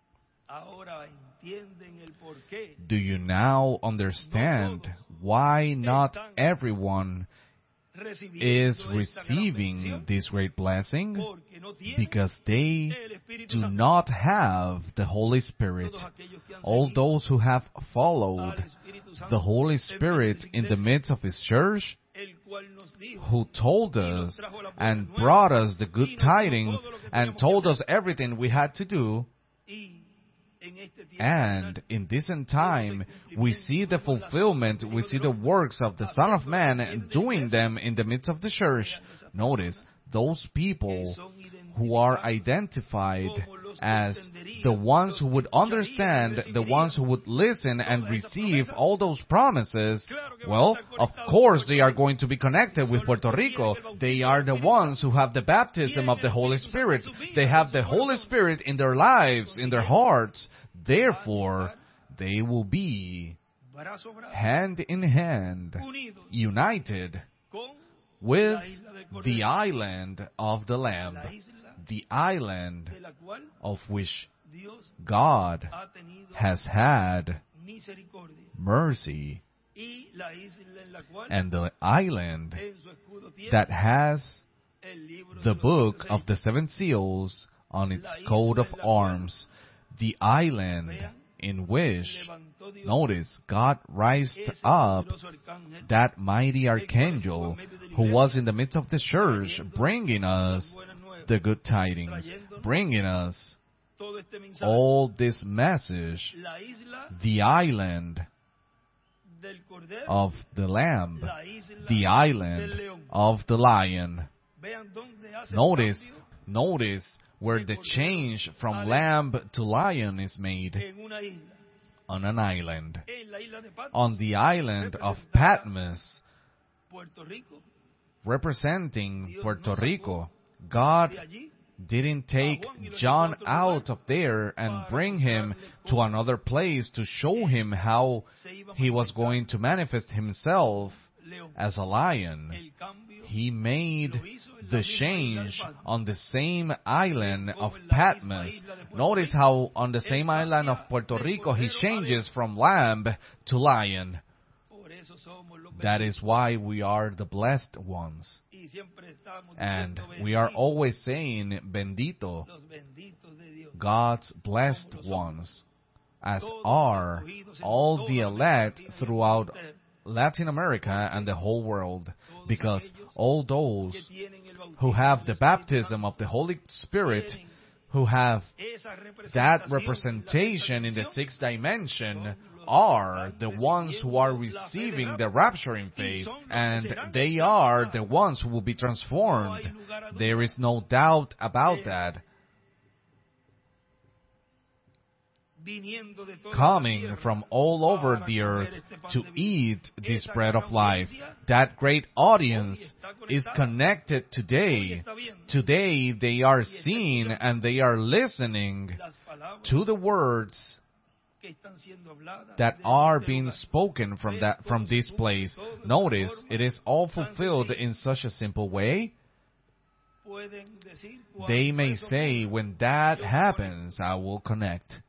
Do you now understand why not everyone is receiving this great blessing? Because they do not have the Holy Spirit. All those who have followed the Holy Spirit in the midst of His church, who told us and brought us the good tidings and told us everything we had to do, and in this end time, we see the fulfillment, we see the works of the Son of Man doing them in the midst of the church. Notice, those people who are identified as the ones who would understand, the ones who would listen and receive all those promises, well, of course they are going to be connected with Puerto Rico. They are the ones who have the baptism of the Holy Spirit. They have the Holy Spirit in their lives, in their hearts. Therefore, they will be hand in hand, united with the island of the Lamb, the island of which God has had mercy, and the island that has the book of the seven seals on its coat of arms, the island in which, notice, God raised up that mighty archangel who was in the midst of the church, bringing us the good tidings, bringing us all this message, the island of the Lamb, the island of the Lion. Notice, notice where the change from lamb to lion is made. On an island. On the island of Patmos, representing Puerto Rico. God didn't take John out of there and bring him to another place to show him how he was going to manifest himself as a lion. He made the change on the same island of Patmos. Notice how on the same island of Puerto Rico he changes from lamb to lion. That is why we are the blessed ones. And we are always saying, bendito, God's blessed ones, as are all the elect throughout Latin America and the whole world, because all those who have the baptism of the Holy Spirit, who have that representation in the sixth dimension, are the ones who are receiving the rapture in faith, and they are the ones who will be transformed. There is no doubt about that. Coming from all over the earth to eat this bread of life. That great audience is connected today. Today they are seeing and they are listening to the words that are being spoken from that from this place. Notice, it is all fulfilled in such a simple way. They may say, when that happens, I will connect.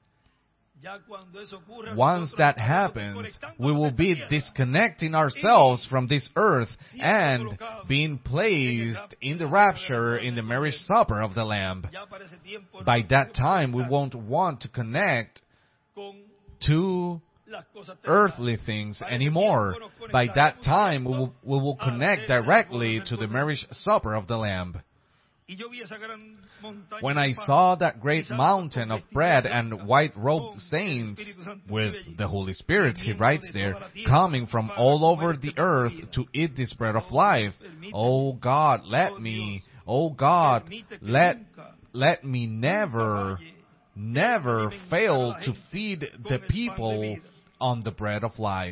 Once that happens, we will be disconnecting ourselves from this earth and being placed in the rapture in the marriage supper of the Lamb. By that time, we won't want to connect to earthly things anymore. By that time, we will, we will connect directly to the marriage supper of the Lamb. When I saw that great mountain of bread and white-robed saints with the Holy Spirit, he writes there, coming from all over the earth to eat this bread of life. Oh God, let me, oh God, let, let me never, never fail to feed the people on the bread of life.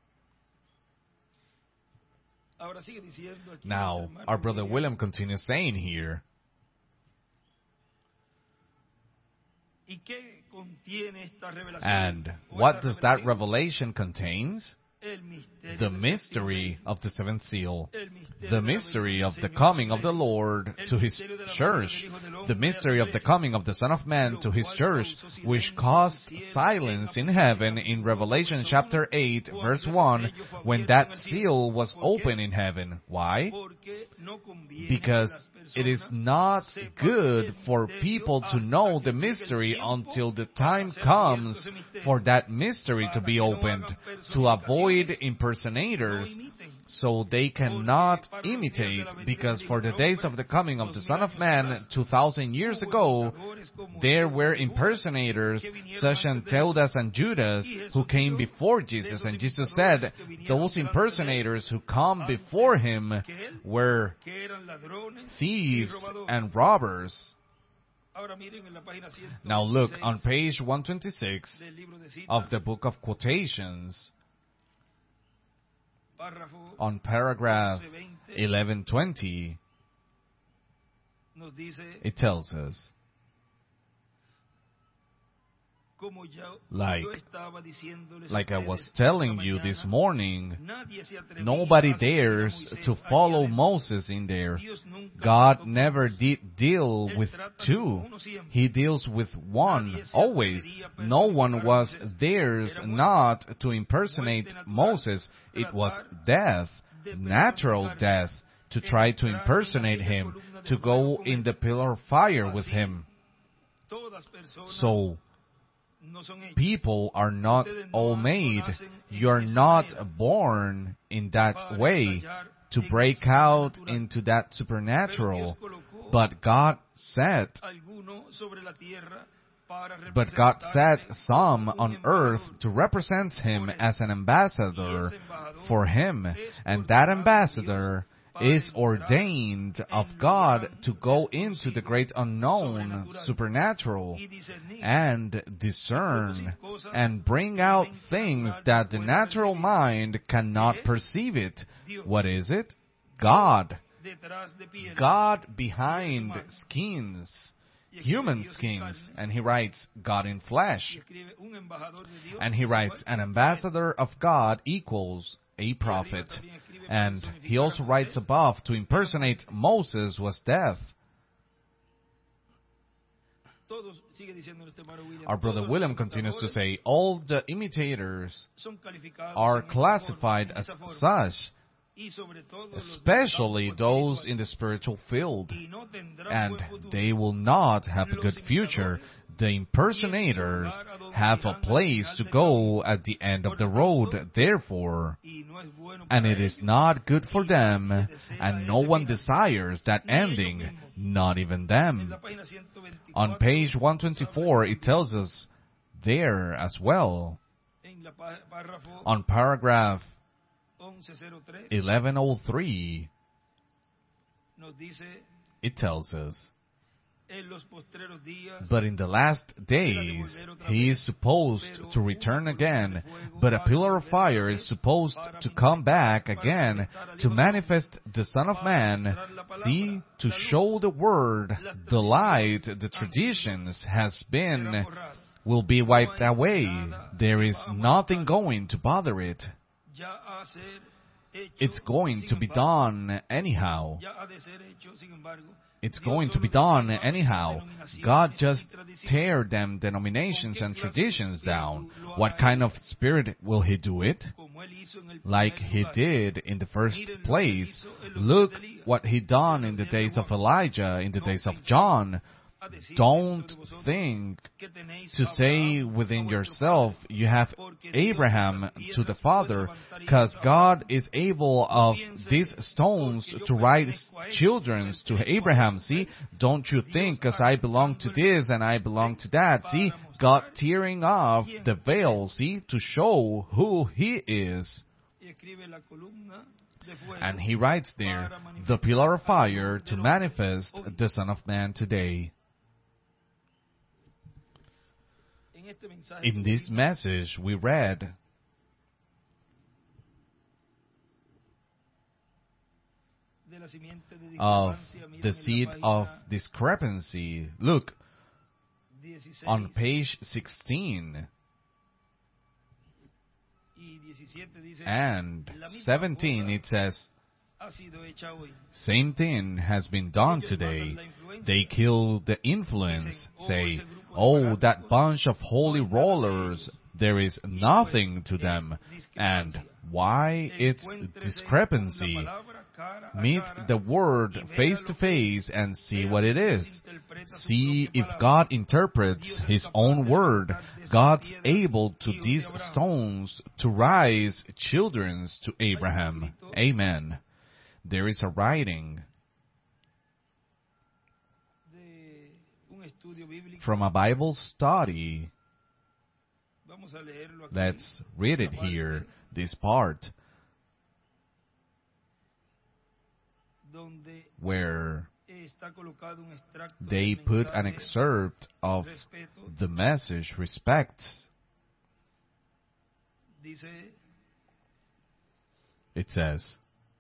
Now, our brother William continues saying here, and what does that revelation contains? The mystery of the seventh seal, the mystery of the coming of the Lord to His church, the mystery of the coming of the Son of Man to His church, which caused silence in heaven in Revelation chapter eight, verse one, when that seal was opened in heaven. Why? Because it is not good for people to know the mystery until the time comes for that mystery to be opened, to avoid impersonators, so they cannot imitate, because for the days of the coming of the Son of Man, two thousand years ago, there were impersonators such as Teudas and Judas who came before Jesus, and Jesus said, those impersonators who come before Him were thieves and robbers. Now look on page one twenty-six of the book of quotations, on paragraph eleven twenty, it tells us, like, like I was telling you this morning, nobody dares to follow Moses in there. God never did deal with two. He deals with one, always. No one was dares not to impersonate Moses. It was death, natural death, to try to impersonate him, to go in the pillar of fire with him. So, people are not all made. You are not born in that way to break out into that supernatural. But God set, but God set some on earth to represent Him as an ambassador for Him. And that ambassador is ordained of God to go into the great unknown, supernatural, and discern and bring out things that the natural mind cannot perceive it. What is it? God. God behind skins, human skins, and he writes God in flesh. And he writes an ambassador of God equals a prophet. And he also writes above, to impersonate Moses was death. Our brother William continues to say, all the imitators are classified as such, especially those in the spiritual field, and they will not have a good future. The impersonators have a place to go at the end of the road, therefore, and it is not good for them, and no one desires that ending, not even them. On page one twenty-four, it tells us there as well, on paragraph eleven oh three, it tells us, but in the last days he is supposed to return again, but a pillar of fire is supposed to come back again to manifest the Son of Man, see, to show the word, the light, the traditions has been, will be wiped away. There is nothing going to bother it. It's going to be done anyhow. It's going to be done anyhow. God just tear them denominations and traditions down. What kind of spirit will He do it? Like He did in the first place. Look what He done in the days of Elijah, in the days of John. Don't think to say within yourself, you have Abraham to the Father, because God is able of these stones to rise children to Abraham. See, don't you think, because I belong to this and I belong to that. See, God tearing off the veil, see, to show who He is. And He writes there, the pillar of fire to manifest the Son of Man today. In this message we read of the seed of discrepancy. Look, on page sixteen and seventeen it says, same thing has been done today. They kill the influence, say, oh, that bunch of holy rollers, there is nothing to them. And why it's discrepancy? Meet the word face to face and see what it is. See if God interprets His own word. God's able to these stones to rise children to Abraham. Amen. There is a writing from a Bible study. Let's read it here, this part, where they put an excerpt of the message, respect. It says,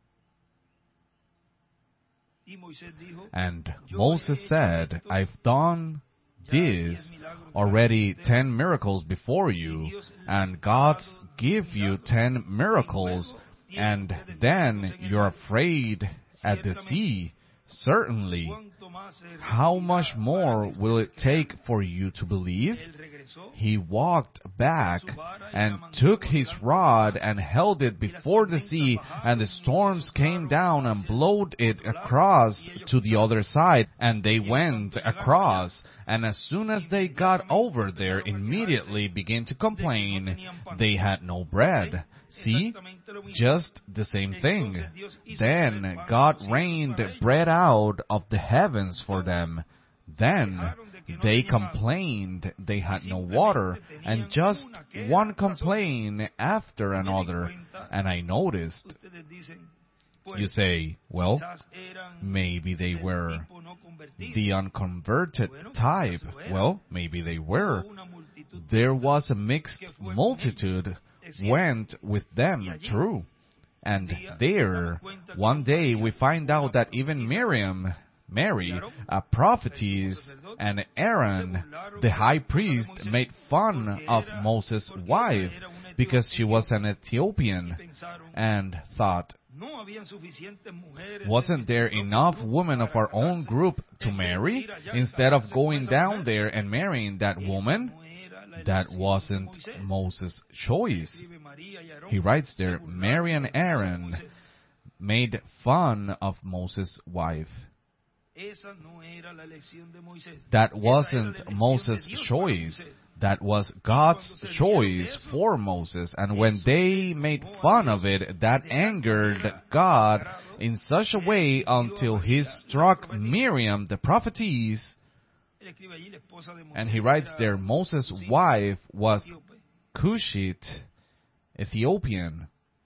and Moses said, I've done this already ten miracles before you, and God's give you ten miracles, and then you're afraid at the sea. Certainly, how much more will it take for you to believe? He walked back and took his rod and held it before the sea, and the storms came down and blowed it across to the other side, and they went across. And as soon as they got over there, immediately began to complain. They had no bread. See? Just the same thing. Then God rained bread out of the heavens for them. Then they complained they had no water, and just one complaint after another. And I noticed, you say, well, maybe they were the unconverted type. Well, maybe they were. There was a mixed multitude went with them, true. And there, one day, we find out that even Miriam, Mary, a prophetess, and Aaron, the high priest, made fun of Moses' wife because she was an Ethiopian, and thought, wasn't there enough women of our own group to marry instead of going down there and marrying that woman? That wasn't Moses' choice. He writes there, Mary and Aaron made fun of Moses' wife. That wasn't Moses' choice. That was God's choice for Moses. And when they made fun of it, that angered God in such a way until he struck Miriam, the prophetess. And he writes there, Moses' wife was Cushite, Ethiopian,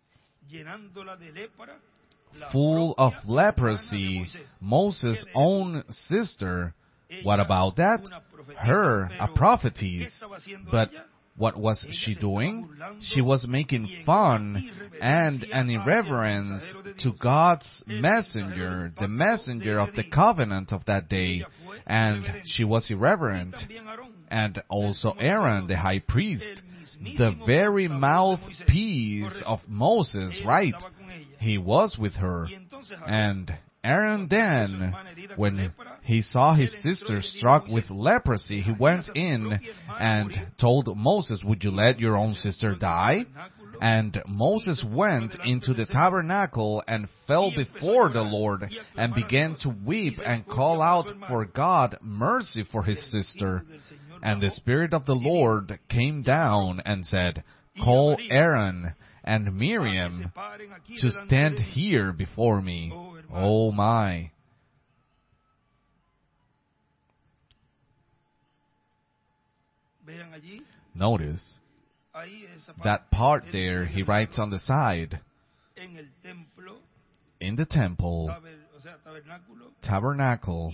full of leprosy, Moses' own sister. What about that? Her, a prophetess. But what was she doing? She was making fun and an irreverence to God's messenger, the messenger of the covenant of that day. And she was irreverent. And also Aaron, the high priest, the very mouthpiece of Moses, right? He was with her. And Aaron then, when he saw his sister struck with leprosy, he went in and told Moses, would you let your own sister die? And Moses went into the tabernacle and fell before the Lord and began to weep and call out for God mercy for his sister. And the Spirit of the Lord came down and said, call Aaron and Miriam to stand here before me. Oh my. Notice that part there, he writes on the side, in the temple, tabernacle,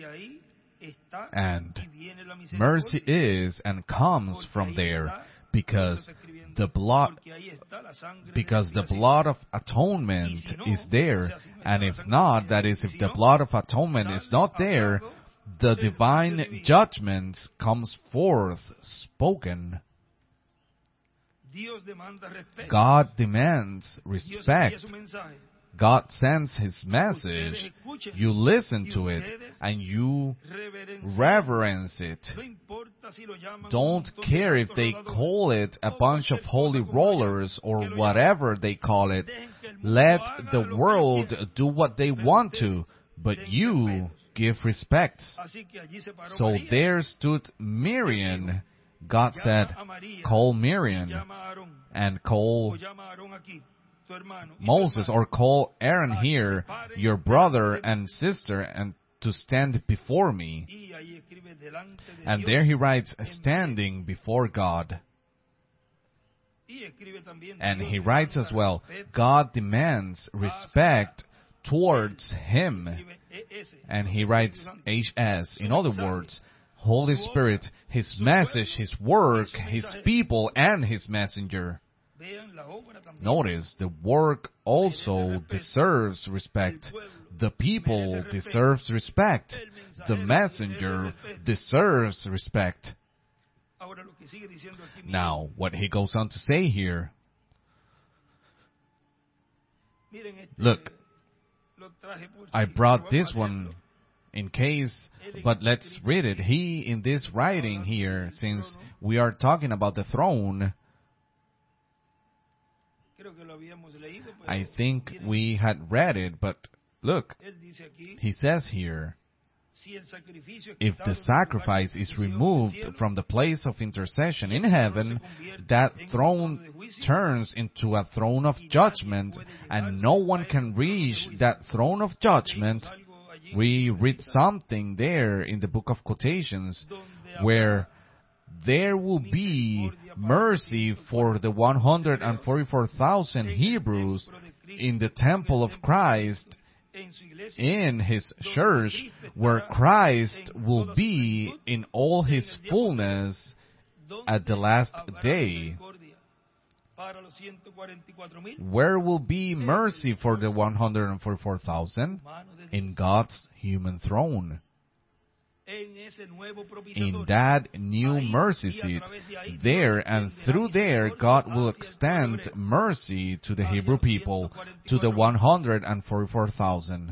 and mercy is and comes from there, because the blood, because the blood of atonement is there, and if not, that is, if the blood of atonement is not there, the divine judgment comes forth spoken. God demands respect. God sends His message. You listen to it and you reverence it. Don't care if they call it a bunch of holy rollers or whatever they call it. Let the world do what they want to, but you give respect. So there stood Miriam. God said, call Miriam and call Moses, or call Aaron here, your brother and sister, and to stand before me. And there he writes, standing before God. And he writes as well, God demands respect towards him. And he writes H S. In other words, Holy Spirit, His message, His work, His people, and His messenger. Notice, the work also deserves respect. The people deserves respect. The messenger deserves respect. Now, what he goes on to say here. Look, I brought this one in case, but let's read it. He, in this writing here, since we are talking about the throne, I think we had read it, but look, he says here, if the sacrifice is removed from the place of intercession in heaven, that throne turns into a throne of judgment, and no one can reach that throne of judgment. We read something there in the book of quotations where there will be mercy for the one hundred forty-four thousand Hebrews in the temple of Christ, in His church, where Christ will be in all His fullness at the last day. Where will be mercy for the one hundred forty-four thousand? In God's human throne. In that new mercy seat, there and through there, God will extend mercy to the Hebrew people, to the one hundred forty-four thousand.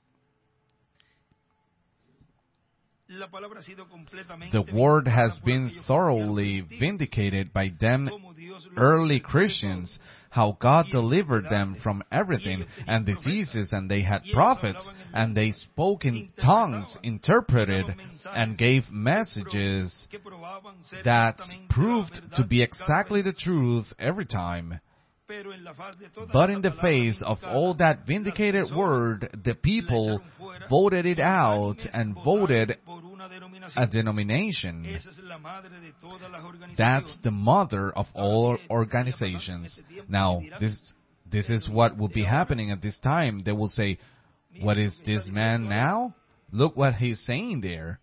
The word has been thoroughly vindicated by them early Christians, how God delivered them from everything and diseases, and they had prophets, and they spoke in tongues, interpreted, and gave messages that proved to be exactly the truth every time. But in the face of all that vindicated word, the people voted it out and voted a denomination. That's the mother of all organizations. Now, this this is what will be happening at this time. They will say, what is this man now? Look what he's saying there.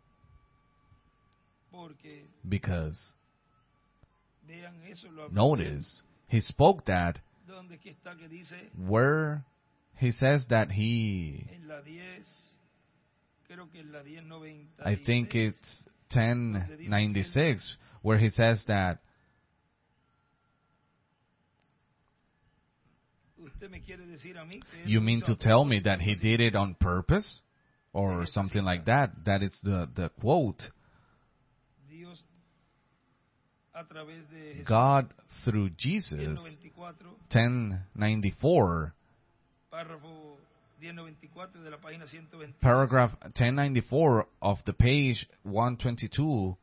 Because, notice, he spoke that where he says that he, I think it's ten ninety-six, where he says that you mean to tell me that he did it on purpose? Or something like that. That is the, the quote. God, through Jesus, ten ninety-four, paragraph ten ninety-four of the page one twenty-two,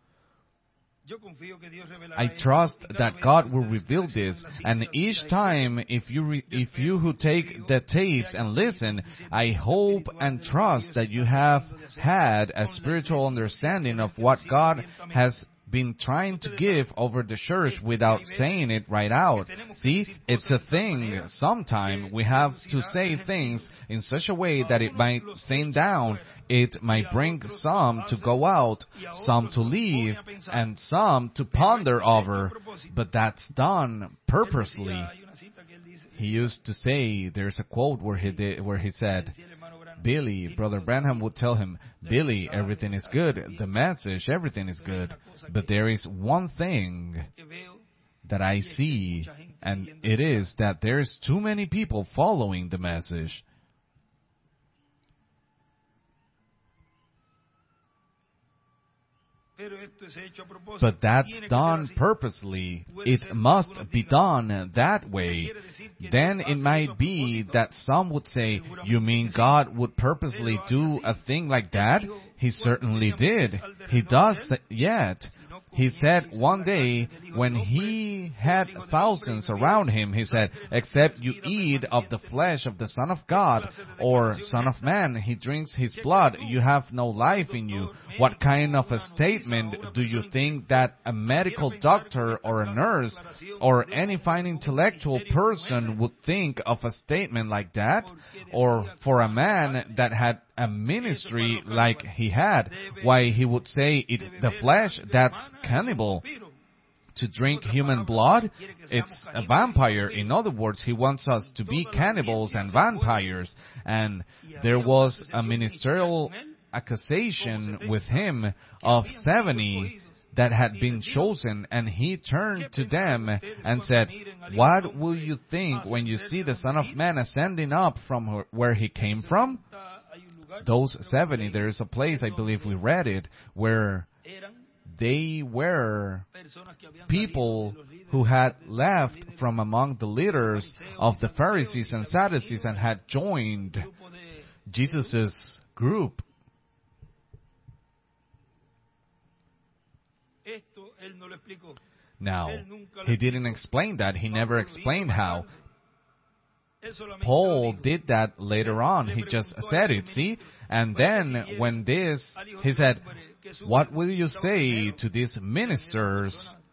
I trust that God will reveal this, and each time, if you re, if you who take the tapes and listen, I hope and trust that you have had a spiritual understanding of what God has been trying to give over the church without saying it right out. See, it's a thing. Sometime we have to say things in such a way that it might thin down. It might bring some to go out, some to leave, and some to ponder over. But that's done purposely. He used to say, there's a quote where he did, where he said, Billy, Brother Branham would tell him, Billy, everything is good. The message, everything is good. But there is one thing that I see, and it is that there's too many people following the message. But that's done purposely. It must be done that way. Then it might be that some would say, you mean God would purposely do a thing like that? He certainly did. He does yet. He said one day when he had thousands around him, he said, except you eat of the flesh of the Son of God or Son of Man, he drinks his blood, you have no life in you. What kind of a statement do you think that a medical doctor or a nurse or any fine intellectual person would think of a statement like that? Or for a man that had a ministry like he had, why he would say it, the flesh, that's cannibal. To drink human blood, it's a vampire. In other words, he wants us to be cannibals and vampires. And there was a ministerial accusation with him of seventy that had been chosen, and he turned to them and said, what will you think when you see the Son of Man ascending up from where he came from? Those seventy, there is a place, I believe we read it, where they were people who had left from among the leaders of the Pharisees and Sadducees and had joined Jesus' group. Now, he didn't explain that. He never explained how. Paul did that later on. He just said it, see? And then when this, he said, what will you say to these ministers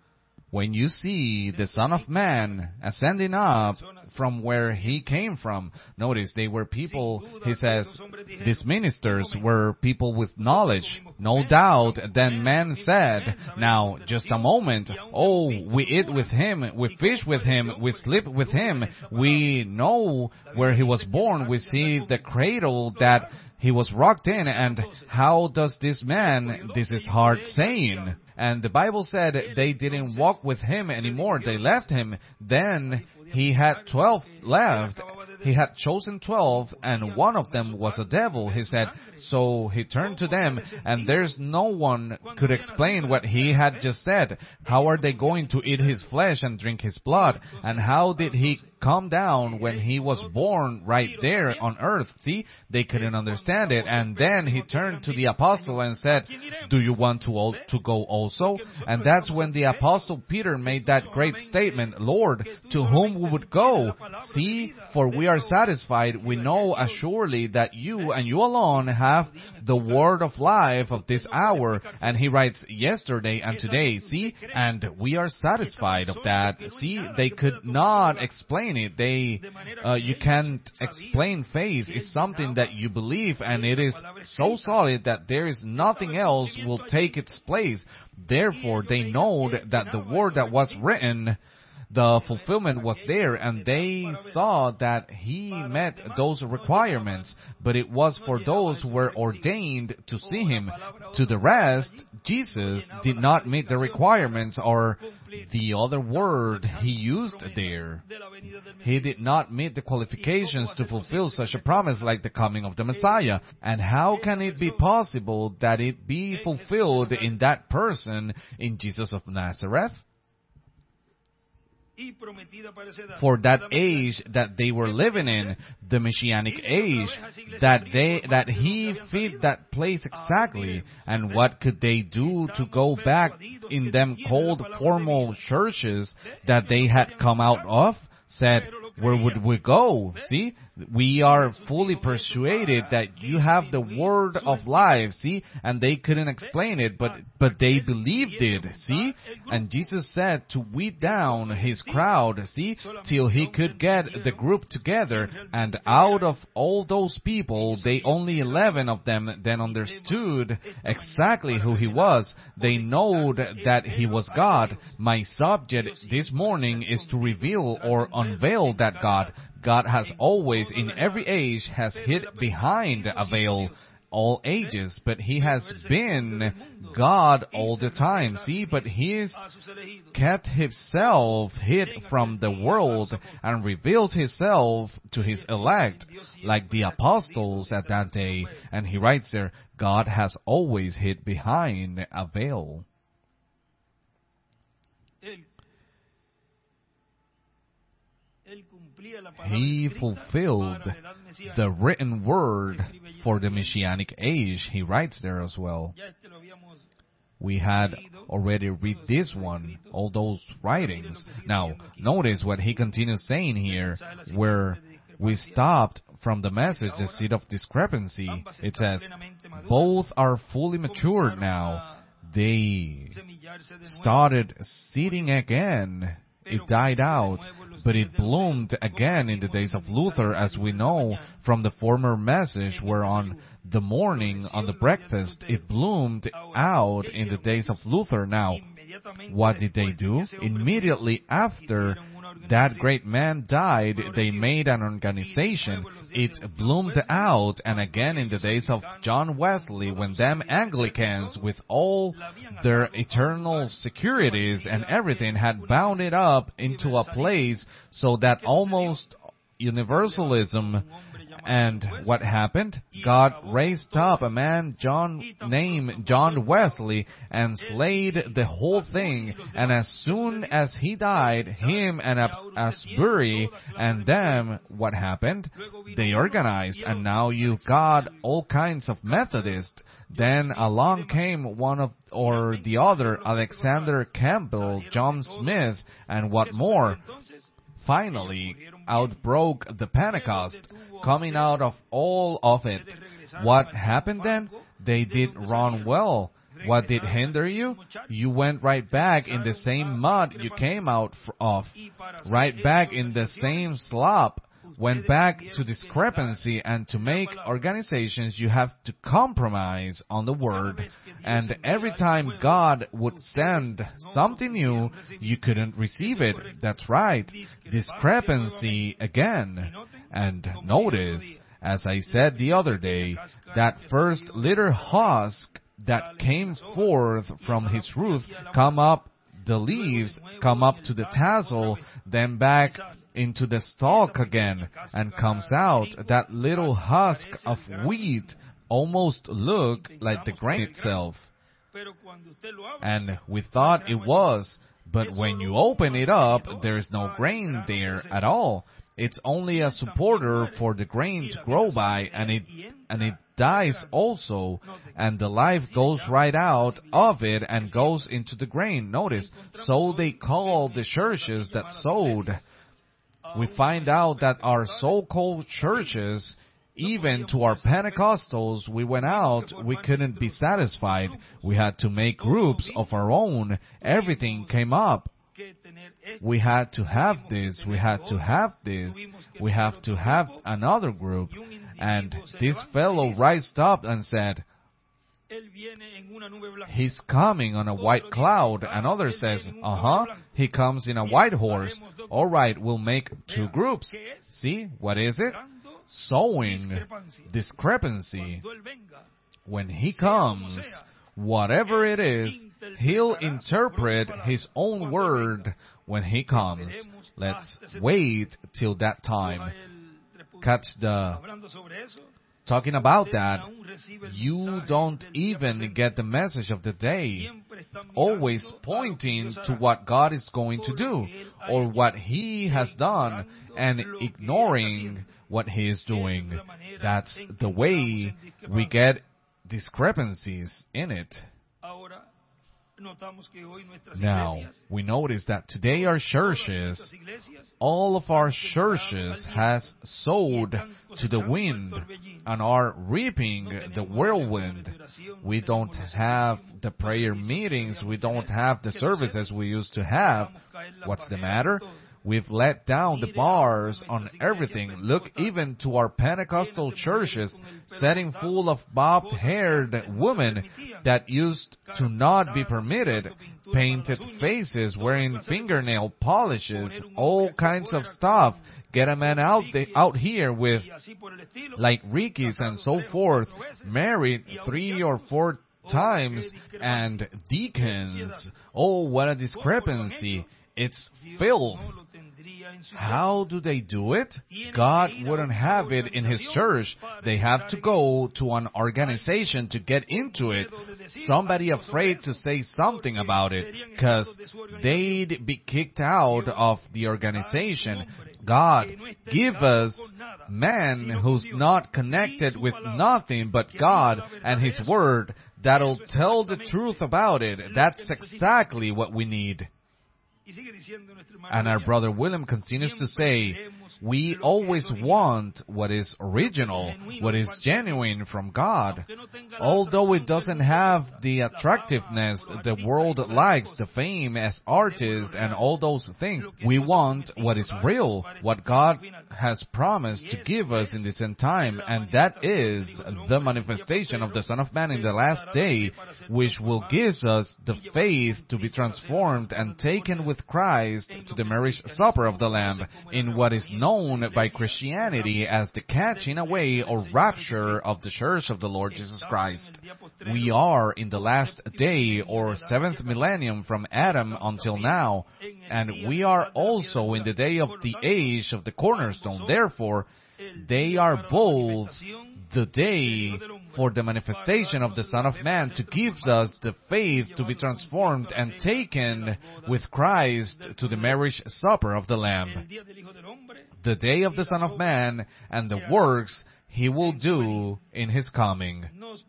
when you see the Son of Man ascending up from where he came from, notice they were people, he says, these ministers were people with knowledge. No doubt, then men said, now, just a moment, oh, we eat with him, we fish with him, we sleep with him, we know where he was born, we see the cradle that he was rocked in, and how does this man, this is hard saying. And the Bible said they didn't walk with him anymore, they left him. Then he had twelve left. He had chosen twelve, and one of them was a devil, he said. So he turned to them, and there's no one could explain what he had just said. How are they going to eat his flesh and drink his blood? And how did he come down when he was born right there on earth? See, they couldn't understand it. And then he turned to the apostle and said, do you want to, al- to go also? And that's when the apostle Peter made that great statement, Lord, to whom we would go? See, for we are satisfied. We know assuredly that you and you alone have the word of life of this hour. And he writes, yesterday and today. See, and we are satisfied of that. See, they could not explain it. They, uh, you can't explain faith. It's something that you believe, and it is so solid that there is nothing else will take its place. Therefore, they know that the word that was written, the fulfillment was there, and they saw that he met those requirements. But it was for those who were ordained to see him. To the rest, Jesus did not meet the requirements, or the other word he used there. He did not meet the qualifications to fulfill such a promise like the coming of the Messiah. And how can it be possible that it be fulfilled in that person, in Jesus of Nazareth? For that age that they were living in, the Messianic age, that they, that he fit that place exactly. And what could they do to go back in them cold formal churches that they had come out of? Said, where would we go? See, we are fully persuaded that you have the word of life, see, and they couldn't explain it, but, but they believed it, see, and Jesus said to weed down his crowd, see, till he could get the group together, and out of all those people, they only eleven of them then understood exactly who he was. They know that he was God. My subject this morning is to reveal or unveil that God. God has always, in every age, has hid behind a veil, all ages, but he has been God all the time. See, but he has kept himself hid from the world and reveals himself to his elect, like the apostles at that day. And he writes there, God has always hid behind a veil. He fulfilled the written word for the Messianic age. He writes there as well. We had already read this one, all those writings. Now, notice what he continues saying here, where we stopped from the message, the seed of discrepancy. It says, both are fully matured now. They started seeding again. It died out, but it bloomed again in the days of Luther, as we know from the former message, where on the morning, on the breakfast, it bloomed out in the days of Luther. Now, what did they do? Immediately after that great man died, they made an organization. It bloomed out, and again in the days of John Wesley, when them Anglicans, with all their eternal securities and everything, had bound it up into a place so that almost universalism. And what happened? God raised up a man John named John Wesley and slayed the whole thing. And as soon as he died, him and Asbury and them, what happened? They organized, and now you've got all kinds of Methodists. Then along came one of or the other, Alexander Campbell, John Smith, and what more? Finally, outbroke the Pentecost, coming out of all of it. What happened then? They did run well. What did hinder you? You went right back in the same mud you came out of, right back in the same slop, went back to discrepancy, and to make organizations you have to compromise on the word. And every time God would send something new, you couldn't receive it. That's right. Discrepancy again. And notice, as I said the other day, that first little husk that came forth from his root, come up, the leaves come up to the tassel, then back into the stalk again, and comes out that little husk of wheat, almost look like the grain itself. And we thought it was, but when you open it up, there is no grain there at all. It's only a supporter for the grain to grow by, and it and it dies also, and the life goes right out of it and goes into the grain. Notice, so they call the churches that sowed. We find out that our so-called churches, even to our Pentecostals, we went out, we couldn't be satisfied. We had to make groups of our own. Everything came up. We had to have this, we had to have this, we have to have another group. And this fellow rised up and said, he's coming on a white cloud. Another says, uh-huh, he comes in a white horse. All right, we'll make two groups. See, what is it? Sowing discrepancy. When he comes, whatever it is, he'll interpret his own word when he comes. Let's wait till that time. Catch the... Talking about that, you don't even get the message of the day. Always pointing to what God is going to do, or what He has done, and ignoring what He is doing. That's the way we get discrepancies in it. Now, we notice that today our churches, all of our churches has sowed to the wind and are reaping the whirlwind. We don't have the prayer meetings, we don't have the services we used to have. What's the matter? We've let down the bars on everything. Look even to our Pentecostal churches, setting full of bobbed-haired women that used to not be permitted, painted faces, wearing fingernail polishes, all kinds of stuff. Get a man out the, out here with, like Ricky's and so forth, married three or four times, and deacons. Oh, what a discrepancy. It's filth. How do they do it? God wouldn't have it in His church. They have to go to an organization to get into it. Somebody afraid to say something about it, because they'd be kicked out of the organization. God, give us man who's not connected with nothing but God and His Word that'll tell the truth about it. That's exactly what we need. And our brother William continues to say, we always want what is original, what is genuine from God. Although it doesn't have the attractiveness the world likes, the fame as artists and all those things, we want what is real, what God has promised to give us in this end time, and that is the manifestation of the Son of Man in the last day, which will give us the faith to be transformed and taken with Christ to the marriage supper of the Lamb, in what is known by Christianity as the catching away or rapture of the church of the Lord Jesus Christ. We are in the last day or seventh millennium from Adam until now, and we are also in the day of the age of the cornerstone. Therefore, they are both the day for the manifestation of the Son of Man to give us the faith to be transformed and taken with Christ to the marriage supper of the Lamb. The day of the Son of Man and the works He will do in His coming.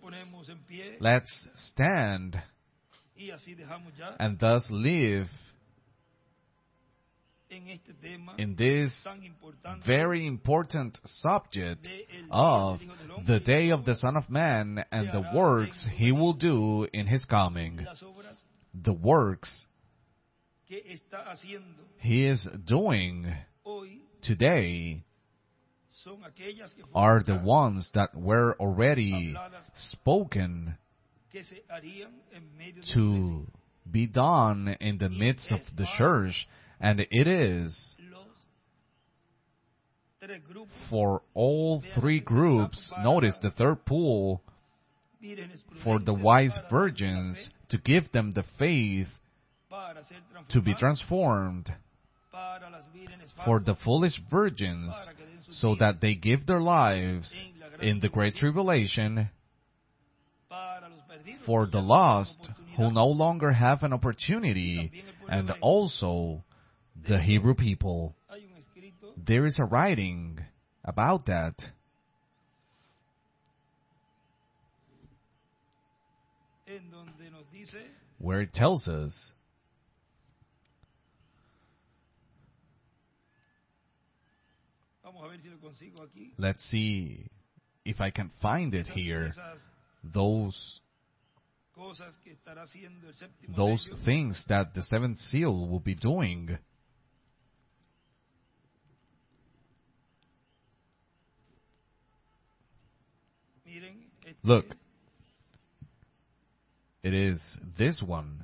Let's stand and thus live in this very important subject of the day of the Son of Man and the works he will do in his coming. The works he is doing today are the ones that were already spoken to be done in the midst of the church, and it is for all three groups. Notice the third pool, for the wise virgins, to give them the faith to be transformed, for the foolish virgins, so that they give their lives in the great tribulation, for the lost who no longer have an opportunity, and also the Hebrew people. There is a writing about that. Where it tells us, let's see if I can find it here, those those things that the seventh seal will be doing. Look, it is this one.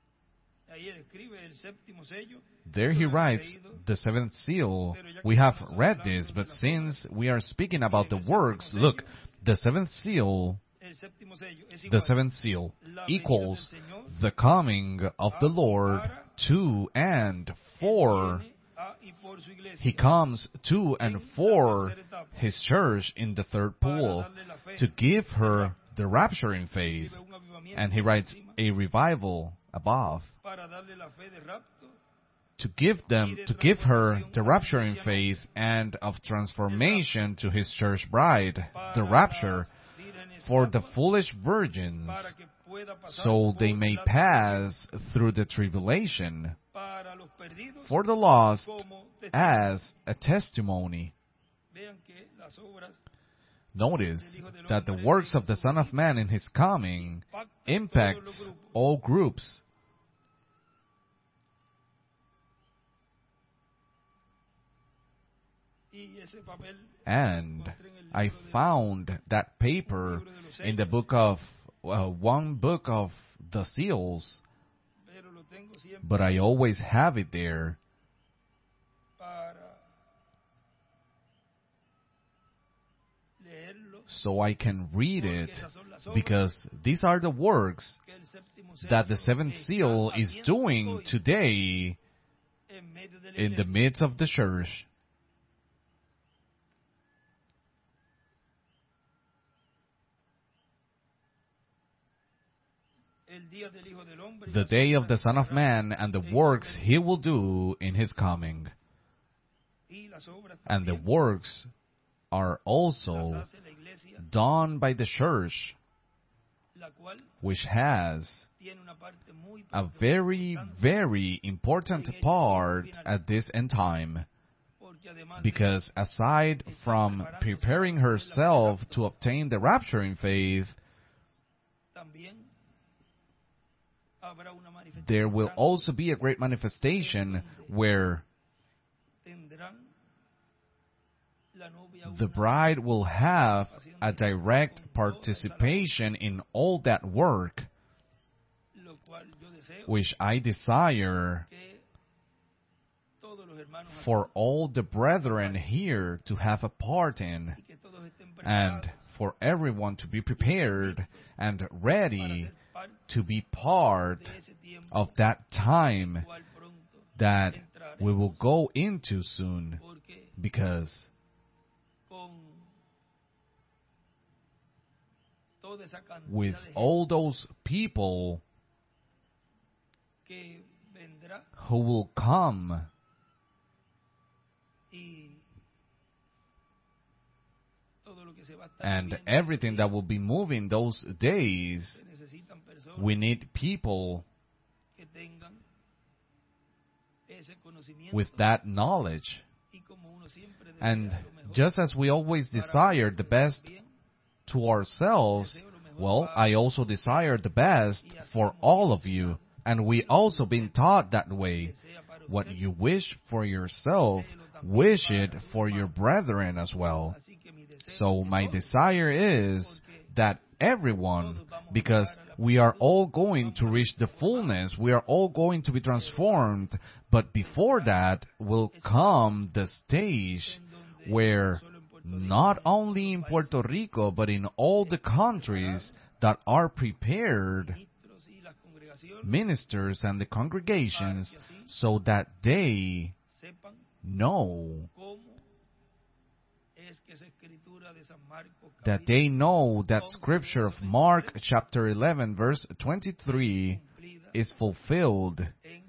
There he writes the seventh seal. We have read this, but since we are speaking about the works, look, the seventh seal, the seventh seal equals the coming of the Lord to and for. He comes to and for his church in the third pool to give her the rapturing faith. And he writes a revival above, to give them, to give her the rapturing faith and of transformation to his church bride, the rapture, for the foolish virgins, so they may pass through the tribulation, for the lost as a testimony. Notice that the works of the Son of Man in his coming impacts all groups. And I found that paper in the book of, uh, one book of the seals, but I always have it there so I can read it, because these are the works that the seventh seal is doing today in the midst of the church. The day of the Son of Man and the works he will do in his coming. And the works are also done by the church, which has a very, very important part at this end time. Because aside from preparing herself to obtain the rapturing faith, there will also be a great manifestation where the bride will have a direct participation in all that work, which I desire for all the brethren here to have a part in, and for everyone to be prepared and ready to be part of that time that we will go into soon, because with all those people who will come and everything that will be moving those days, we need people with that knowledge. And just as we always desire the best to ourselves, well, I also desire the best for all of you. And we also been taught that way. What you wish for yourself, wish it for your brethren as well. So my desire is that everyone, because we are all going to reach the fullness, we are all going to be transformed, but before that will come the stage where not only in Puerto Rico, but in all the countries that are prepared, ministers and the congregations, so that they know that they know that scripture of Mark chapter eleven verse twenty-three is fulfilled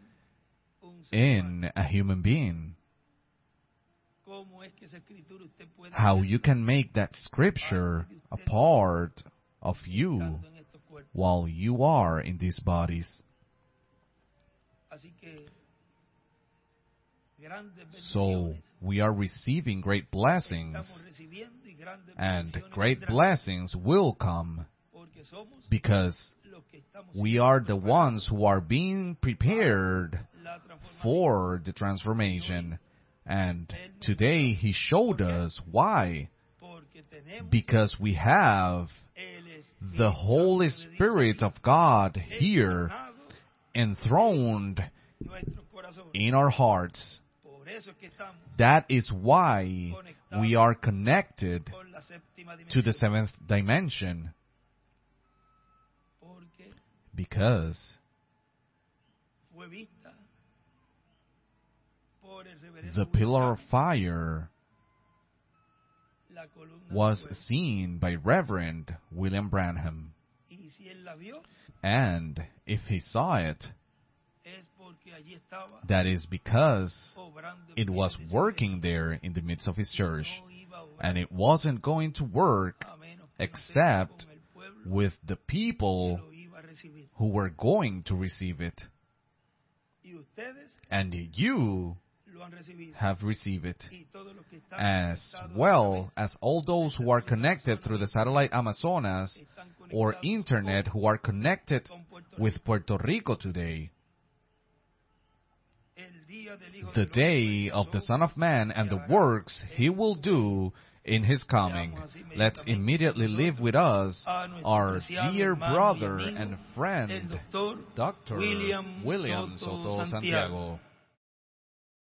in a human being. How you can make that scripture a part of you while you are in these bodies. So we are receiving great blessings, and great blessings will come because we are the ones who are being prepared for the transformation. And today he showed us why. Because we have the Holy Spirit of God here enthroned in our hearts. That is why we are connected to the seventh dimension. Because the pillar of fire was seen by Reverend William Branham. And if he saw it, that is because it was working there in the midst of his church. And it wasn't going to work except with the people who were going to receive it. And you have received it, as well as all those who are connected through the satellite Amazonas or internet who are connected with Puerto Rico today. The day of the Son of Man and the works He will do in His coming. Let's immediately live with us our dear brother and friend, Doctor William Soto Santiago.